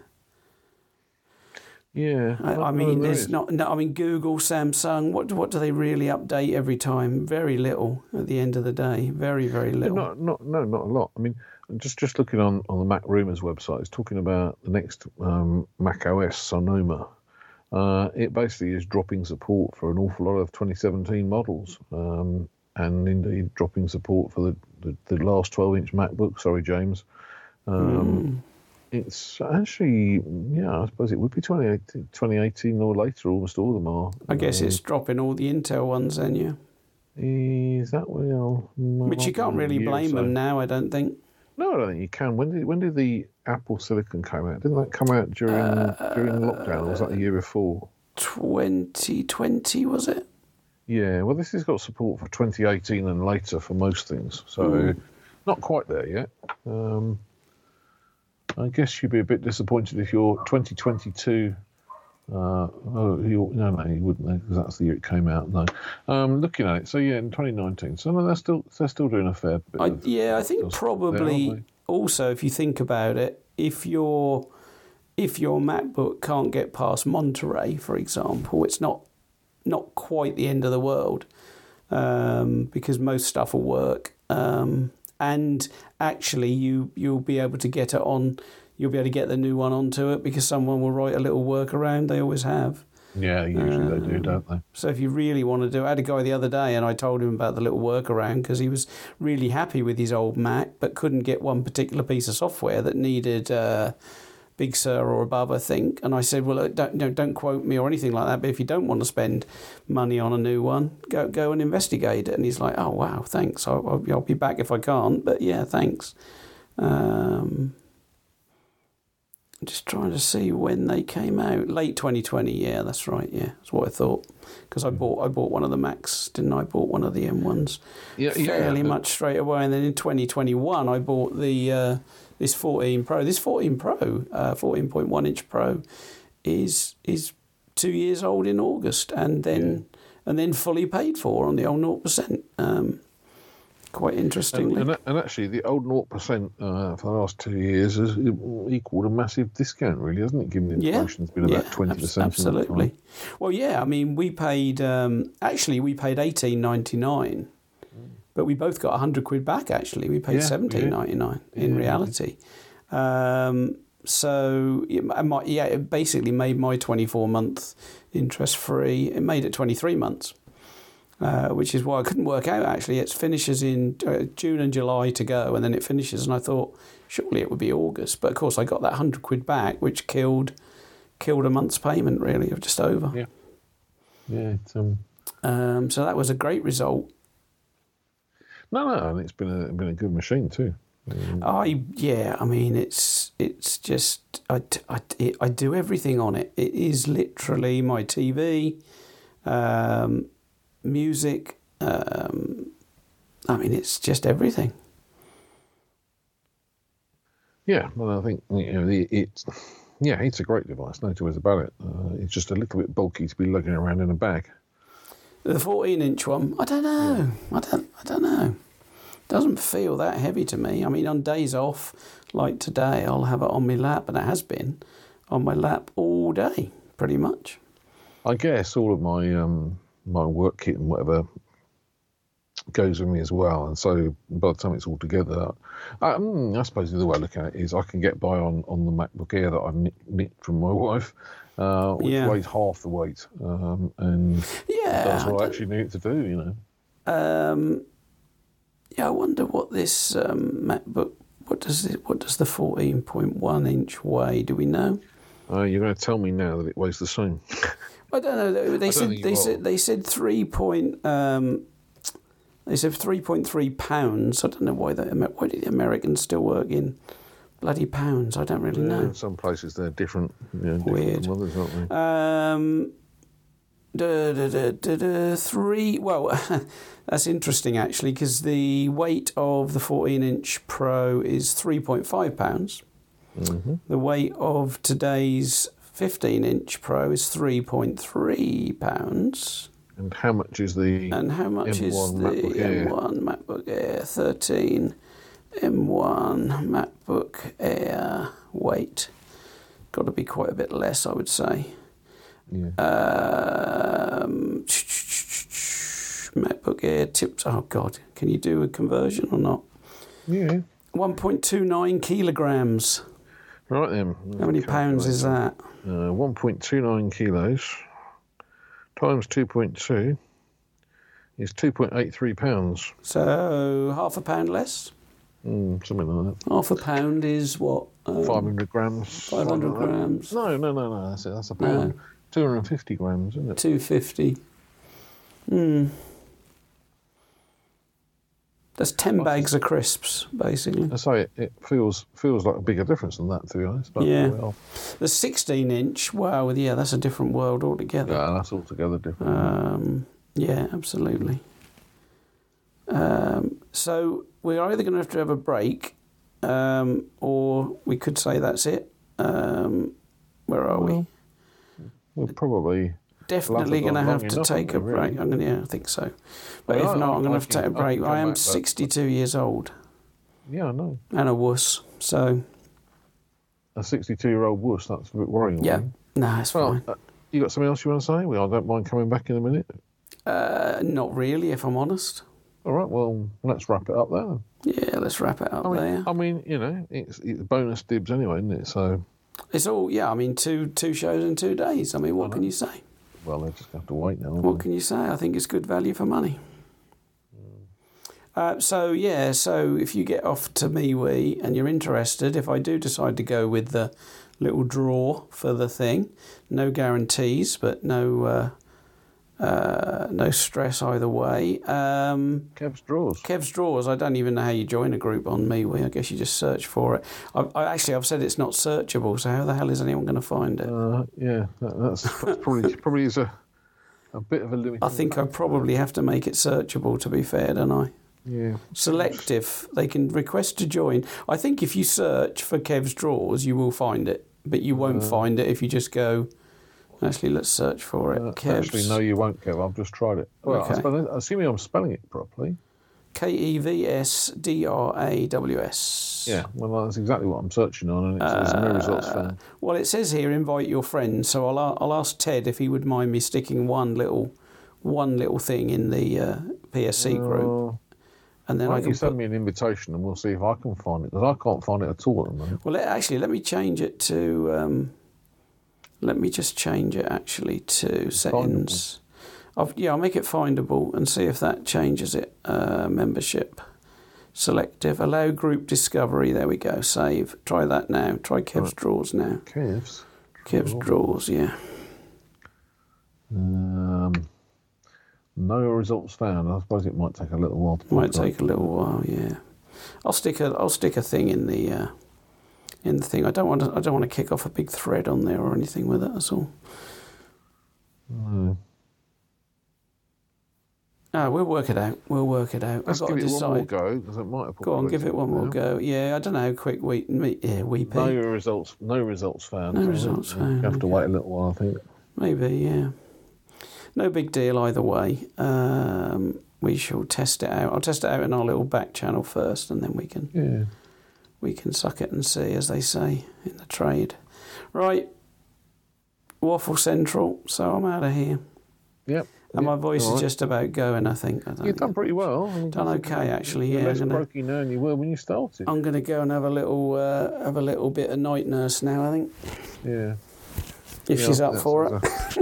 Yeah, I, I mean, there's is. not. No, I mean, Google, Samsung. What what do they really update every time? Very little at the end of the day. Very very little. Not not no not a lot. I mean, just just looking on, on the Mac Rumors website, it's talking about the next um, Mac O S Sonoma. Uh, it basically is dropping support for an awful lot of twenty seventeen models, um, and indeed dropping support for the, the, the last twelve inch MacBook. Sorry, James. Um, mm. It's actually, yeah, I suppose it would be twenty eighteen, twenty eighteen or later, almost all of them are. I guess um, it's dropping all the Intel ones then, yeah. Is that well? Which you can't really blame so. them now, I don't think. No, I don't think you can. When did when did the Apple Silicon come out? Didn't that come out during uh, during lockdown, or was that the year before? twenty twenty, was it? Yeah, well, this has got support for twenty eighteen and later for most things, so mm. not quite there yet. Um, I guess you'd be a bit disappointed if your twenty twenty-two. Uh, oh, you, no, no, you wouldn't, because that's the year it came out. No, um, looking at it, so yeah, in twenty nineteen. So no, they're still they're still doing a fair bit. I, of, yeah, I think probably there, also, if you think about it, if your if your MacBook can't get past Monterey, for example, it's not not quite the end of the world, um, because most stuff will work. Um, And actually, you you'll be able to get it on. You'll be able to get the new one onto it because someone will write a little workaround. They always have. Yeah, usually um, they do, don't they? So if you really want to do, I had a guy the other day, and I told him about the little workaround because he was really happy with his old Mac, but couldn't get one particular piece of software that needed uh, Big Sur or above, I think. And I said, well, don't, don't don't quote me or anything like that, but if you don't want to spend money on a new one, go go and investigate it. And he's like, oh, wow, thanks. I'll, I'll, I'll be back if I can't. But yeah, thanks. Um, just trying to see when they came out. Late twenty twenty, yeah, that's right, yeah. That's what I thought. Because I bought I bought one of the Macs, didn't I? I bought one of the M ones yeah, fairly yeah. much straight away. And then in twenty twenty-one, I bought the... Uh, This fourteen Pro, this fourteen Pro, uh, fourteen point one inch Pro, is is two years old in August, and then yeah. and then fully paid for on the old zero percent. Um, quite interestingly. And, and, and actually, the old zero percent uh, for the last two years has equalled a massive discount, really, hasn't it? Given the inflation's yeah, been yeah, about twenty percent. Absolutely. Well, yeah, I mean, we paid, um, actually, we paid eighteen ninety-nine, but we both got one hundred quid back, actually. We paid yeah, seventeen ninety-nine yeah, in reality. Um, so, it, might, yeah, it basically made my twenty-four month interest free. It made it twenty-three months. Uh, which is why I couldn't work out, actually. It finishes in uh, June and July to go, and then it finishes, and I thought, surely it would be August. But, of course, I got that one hundred quid back, which killed killed a month's payment, really, or just over. Yeah. Yeah. It's, um... Um, so that was a great result. No, no, and it's been a, been a good machine, too. Um, I, yeah, I mean, it's it's just, I, I, I do everything on it. It is literally my T V, um, music, um, I mean, it's just everything. Yeah, well, I think, you know, the, it's, yeah, it's a great device, no two ways about it. Uh, it's just a little bit bulky to be lugging around in a bag. The fourteen inch one, I don't know. Yeah. I don't, I don't know. Doesn't feel that heavy to me. I mean, on days off, like today, I'll have it on my lap, and it has been on my lap all day, pretty much. I guess all of my um, my work kit and whatever goes with me as well, and so by the time it's all together, I, I suppose the other way of looking at it is I can get by on, on the MacBook Air that I've nicked from my wife, uh, which yeah. weighs half the weight, um, and yeah, does what I, I actually need it to do, you know. Um. Yeah, I wonder what this um, MacBook. What does it? What does the fourteen point one inch weigh? Do we know? Uh, you're going to tell me now that it weighs the same. I don't know. They I said they said they said three point. Um, they said three point three pounds. I don't know why the why do the Americans still work in bloody pounds? I don't really yeah, know. In some places they're different. You know, Weird. Different others, aren't they? Um. Da, da, da, da, da, three. Well, that's interesting actually, because the weight of the fourteen inch Pro is three point five pounds. Mm-hmm. The weight of today's fifteen inch Pro is three point three pounds. And how much is the and how much M one is the MacBook Air? M one MacBook Air thirteen M one MacBook Air weight? Got to be quite a bit less, I would say. Yeah. Um, MacBook Air tips. Oh God, can you do a conversion or not? Yeah. One point two nine kilograms. Right then. How many pounds is that? Uh, one point two nine kilos times two point two is two point eight three pounds. So half a pound less. Mm, something like that. Half a pound is what? Um, Five hundred grams. Five hundred grams. No, no, no, no. That's it. That's a pound. No. Two hundred and fifty grams, isn't it? Two fifty. Hmm. That's ten bags of crisps, basically. I say it, it feels feels like a bigger difference than that, to be honest. But yeah. Well. The sixteen inch. Wow. Yeah, that's a different world altogether. Yeah, that's altogether different. Um, yeah, absolutely. Um, so we're either going to have to have a break, um, or we could say that's it. Um, where are well, we? We're probably definitely going to have to take a break. Really. I'm going to, yeah, I think so. But well, if not, I'm going to have to take a break. I, I am sixty-two back. Years old. Yeah, I know. And a wuss. So a sixty-two-year-old wuss. That's a bit worrying. Yeah. No, nah, it's well, fine. Uh, you got something else you want to say? Well, I don't mind coming back in a minute. Uh, not really, if I'm honest. All right. Well, let's wrap it up there. Then. Yeah, let's wrap it up I mean, there. I mean, you know, it's, it's bonus dibs anyway, isn't it? So. It's all, yeah, I mean, two two shows in two days. I mean, what I can you say? Well, they just have to wait now. What can you say? I think it's good value for money. Mm. Uh, so, yeah, so if you get off to MeWe and you're interested, if I do decide to go with the little draw for the thing, no guarantees, but no uh, uh, no stress either way. Um, Kev's Draws. Kev's Draws. I don't even know how you join a group on MeWe. I guess you just search for it. I, I actually, I've said it's not searchable, so how the hell is anyone going to find it? Uh, yeah, that, that's, that's probably probably is a a bit of a limit. I think I probably have to make it searchable, to be fair, don't I? Yeah. Selective. They can request to join. I think if you search for Kev's Draws, you will find it, but you won't uh, find it if you just go... Actually, let's search for it. Uh, Kev's. Actually, no, you won't, Kev. I've just tried it. Well, okay. I suppose, assuming I'm spelling it properly. K E V S D R A W S. Yeah, well, that's exactly what I'm searching on, and it says no results found. Well, it says here invite your friends, so I'll I'll ask Ted if he would mind me sticking one little one little thing in the uh, P S C group, Uh, and then why I don't can you send put, me an invitation, and we'll see if I can find it, because I can't find it at all at the moment. Well, let, actually, let me change it to. Um, let me just change it actually to settings. I've, yeah, I'll make it findable and see if that changes it. Uh, membership. Selective. Allow group discovery. There we go. Save. Try that now. Try Kev's Right. Drawers now. Kev's? Kev's Drawers, yeah. Um, no results found. I suppose it might take a little while to pop Might up. take a little while, yeah. I'll stick a I'll stick a thing in the uh, in the thing. I don't want to I don't want to kick off a big thread on there or anything with it. That's all. No. Ah, we'll work it out. We'll work it out. Let's I've got give to it decide. one more go, because it might have Go on, give it one more now. go. Yeah, I don't know how quick we me yeah we No pee. results. No results found. No so results you found, have to okay. wait a little while, I think. Maybe, yeah. No big deal either way. Um, we shall test it out. I'll test it out in our little back channel first, and then we can Yeah. we can suck it and see, as they say in the trade. Right, Waffle Central. So I'm out of here, Yep. and my Yep, voice all is right. just about going. I think. I don't You've done think- pretty well. I mean, Done okay, actually. You're Yeah, less I'm gonna, croaky now than you were when you started. I'm gonna go and have a little uh, have a little bit of night nurse now. I think Yeah. if Yeah, she's up that's- for it. that's-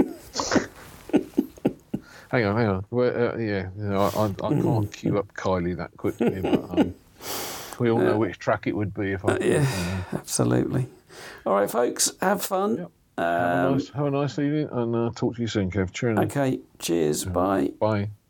Hang on, hang on. Well, uh, yeah, you know, I, I, I can't queue up Kylie that quickly, but um, we all know which track it would be if I. Uh, yeah, absolutely. All right, folks, have fun. Yep. Have, a Um, nice, have a nice evening, and uh, talk to you soon, Kev. Cheers. okay, cheers. Bye. Bye.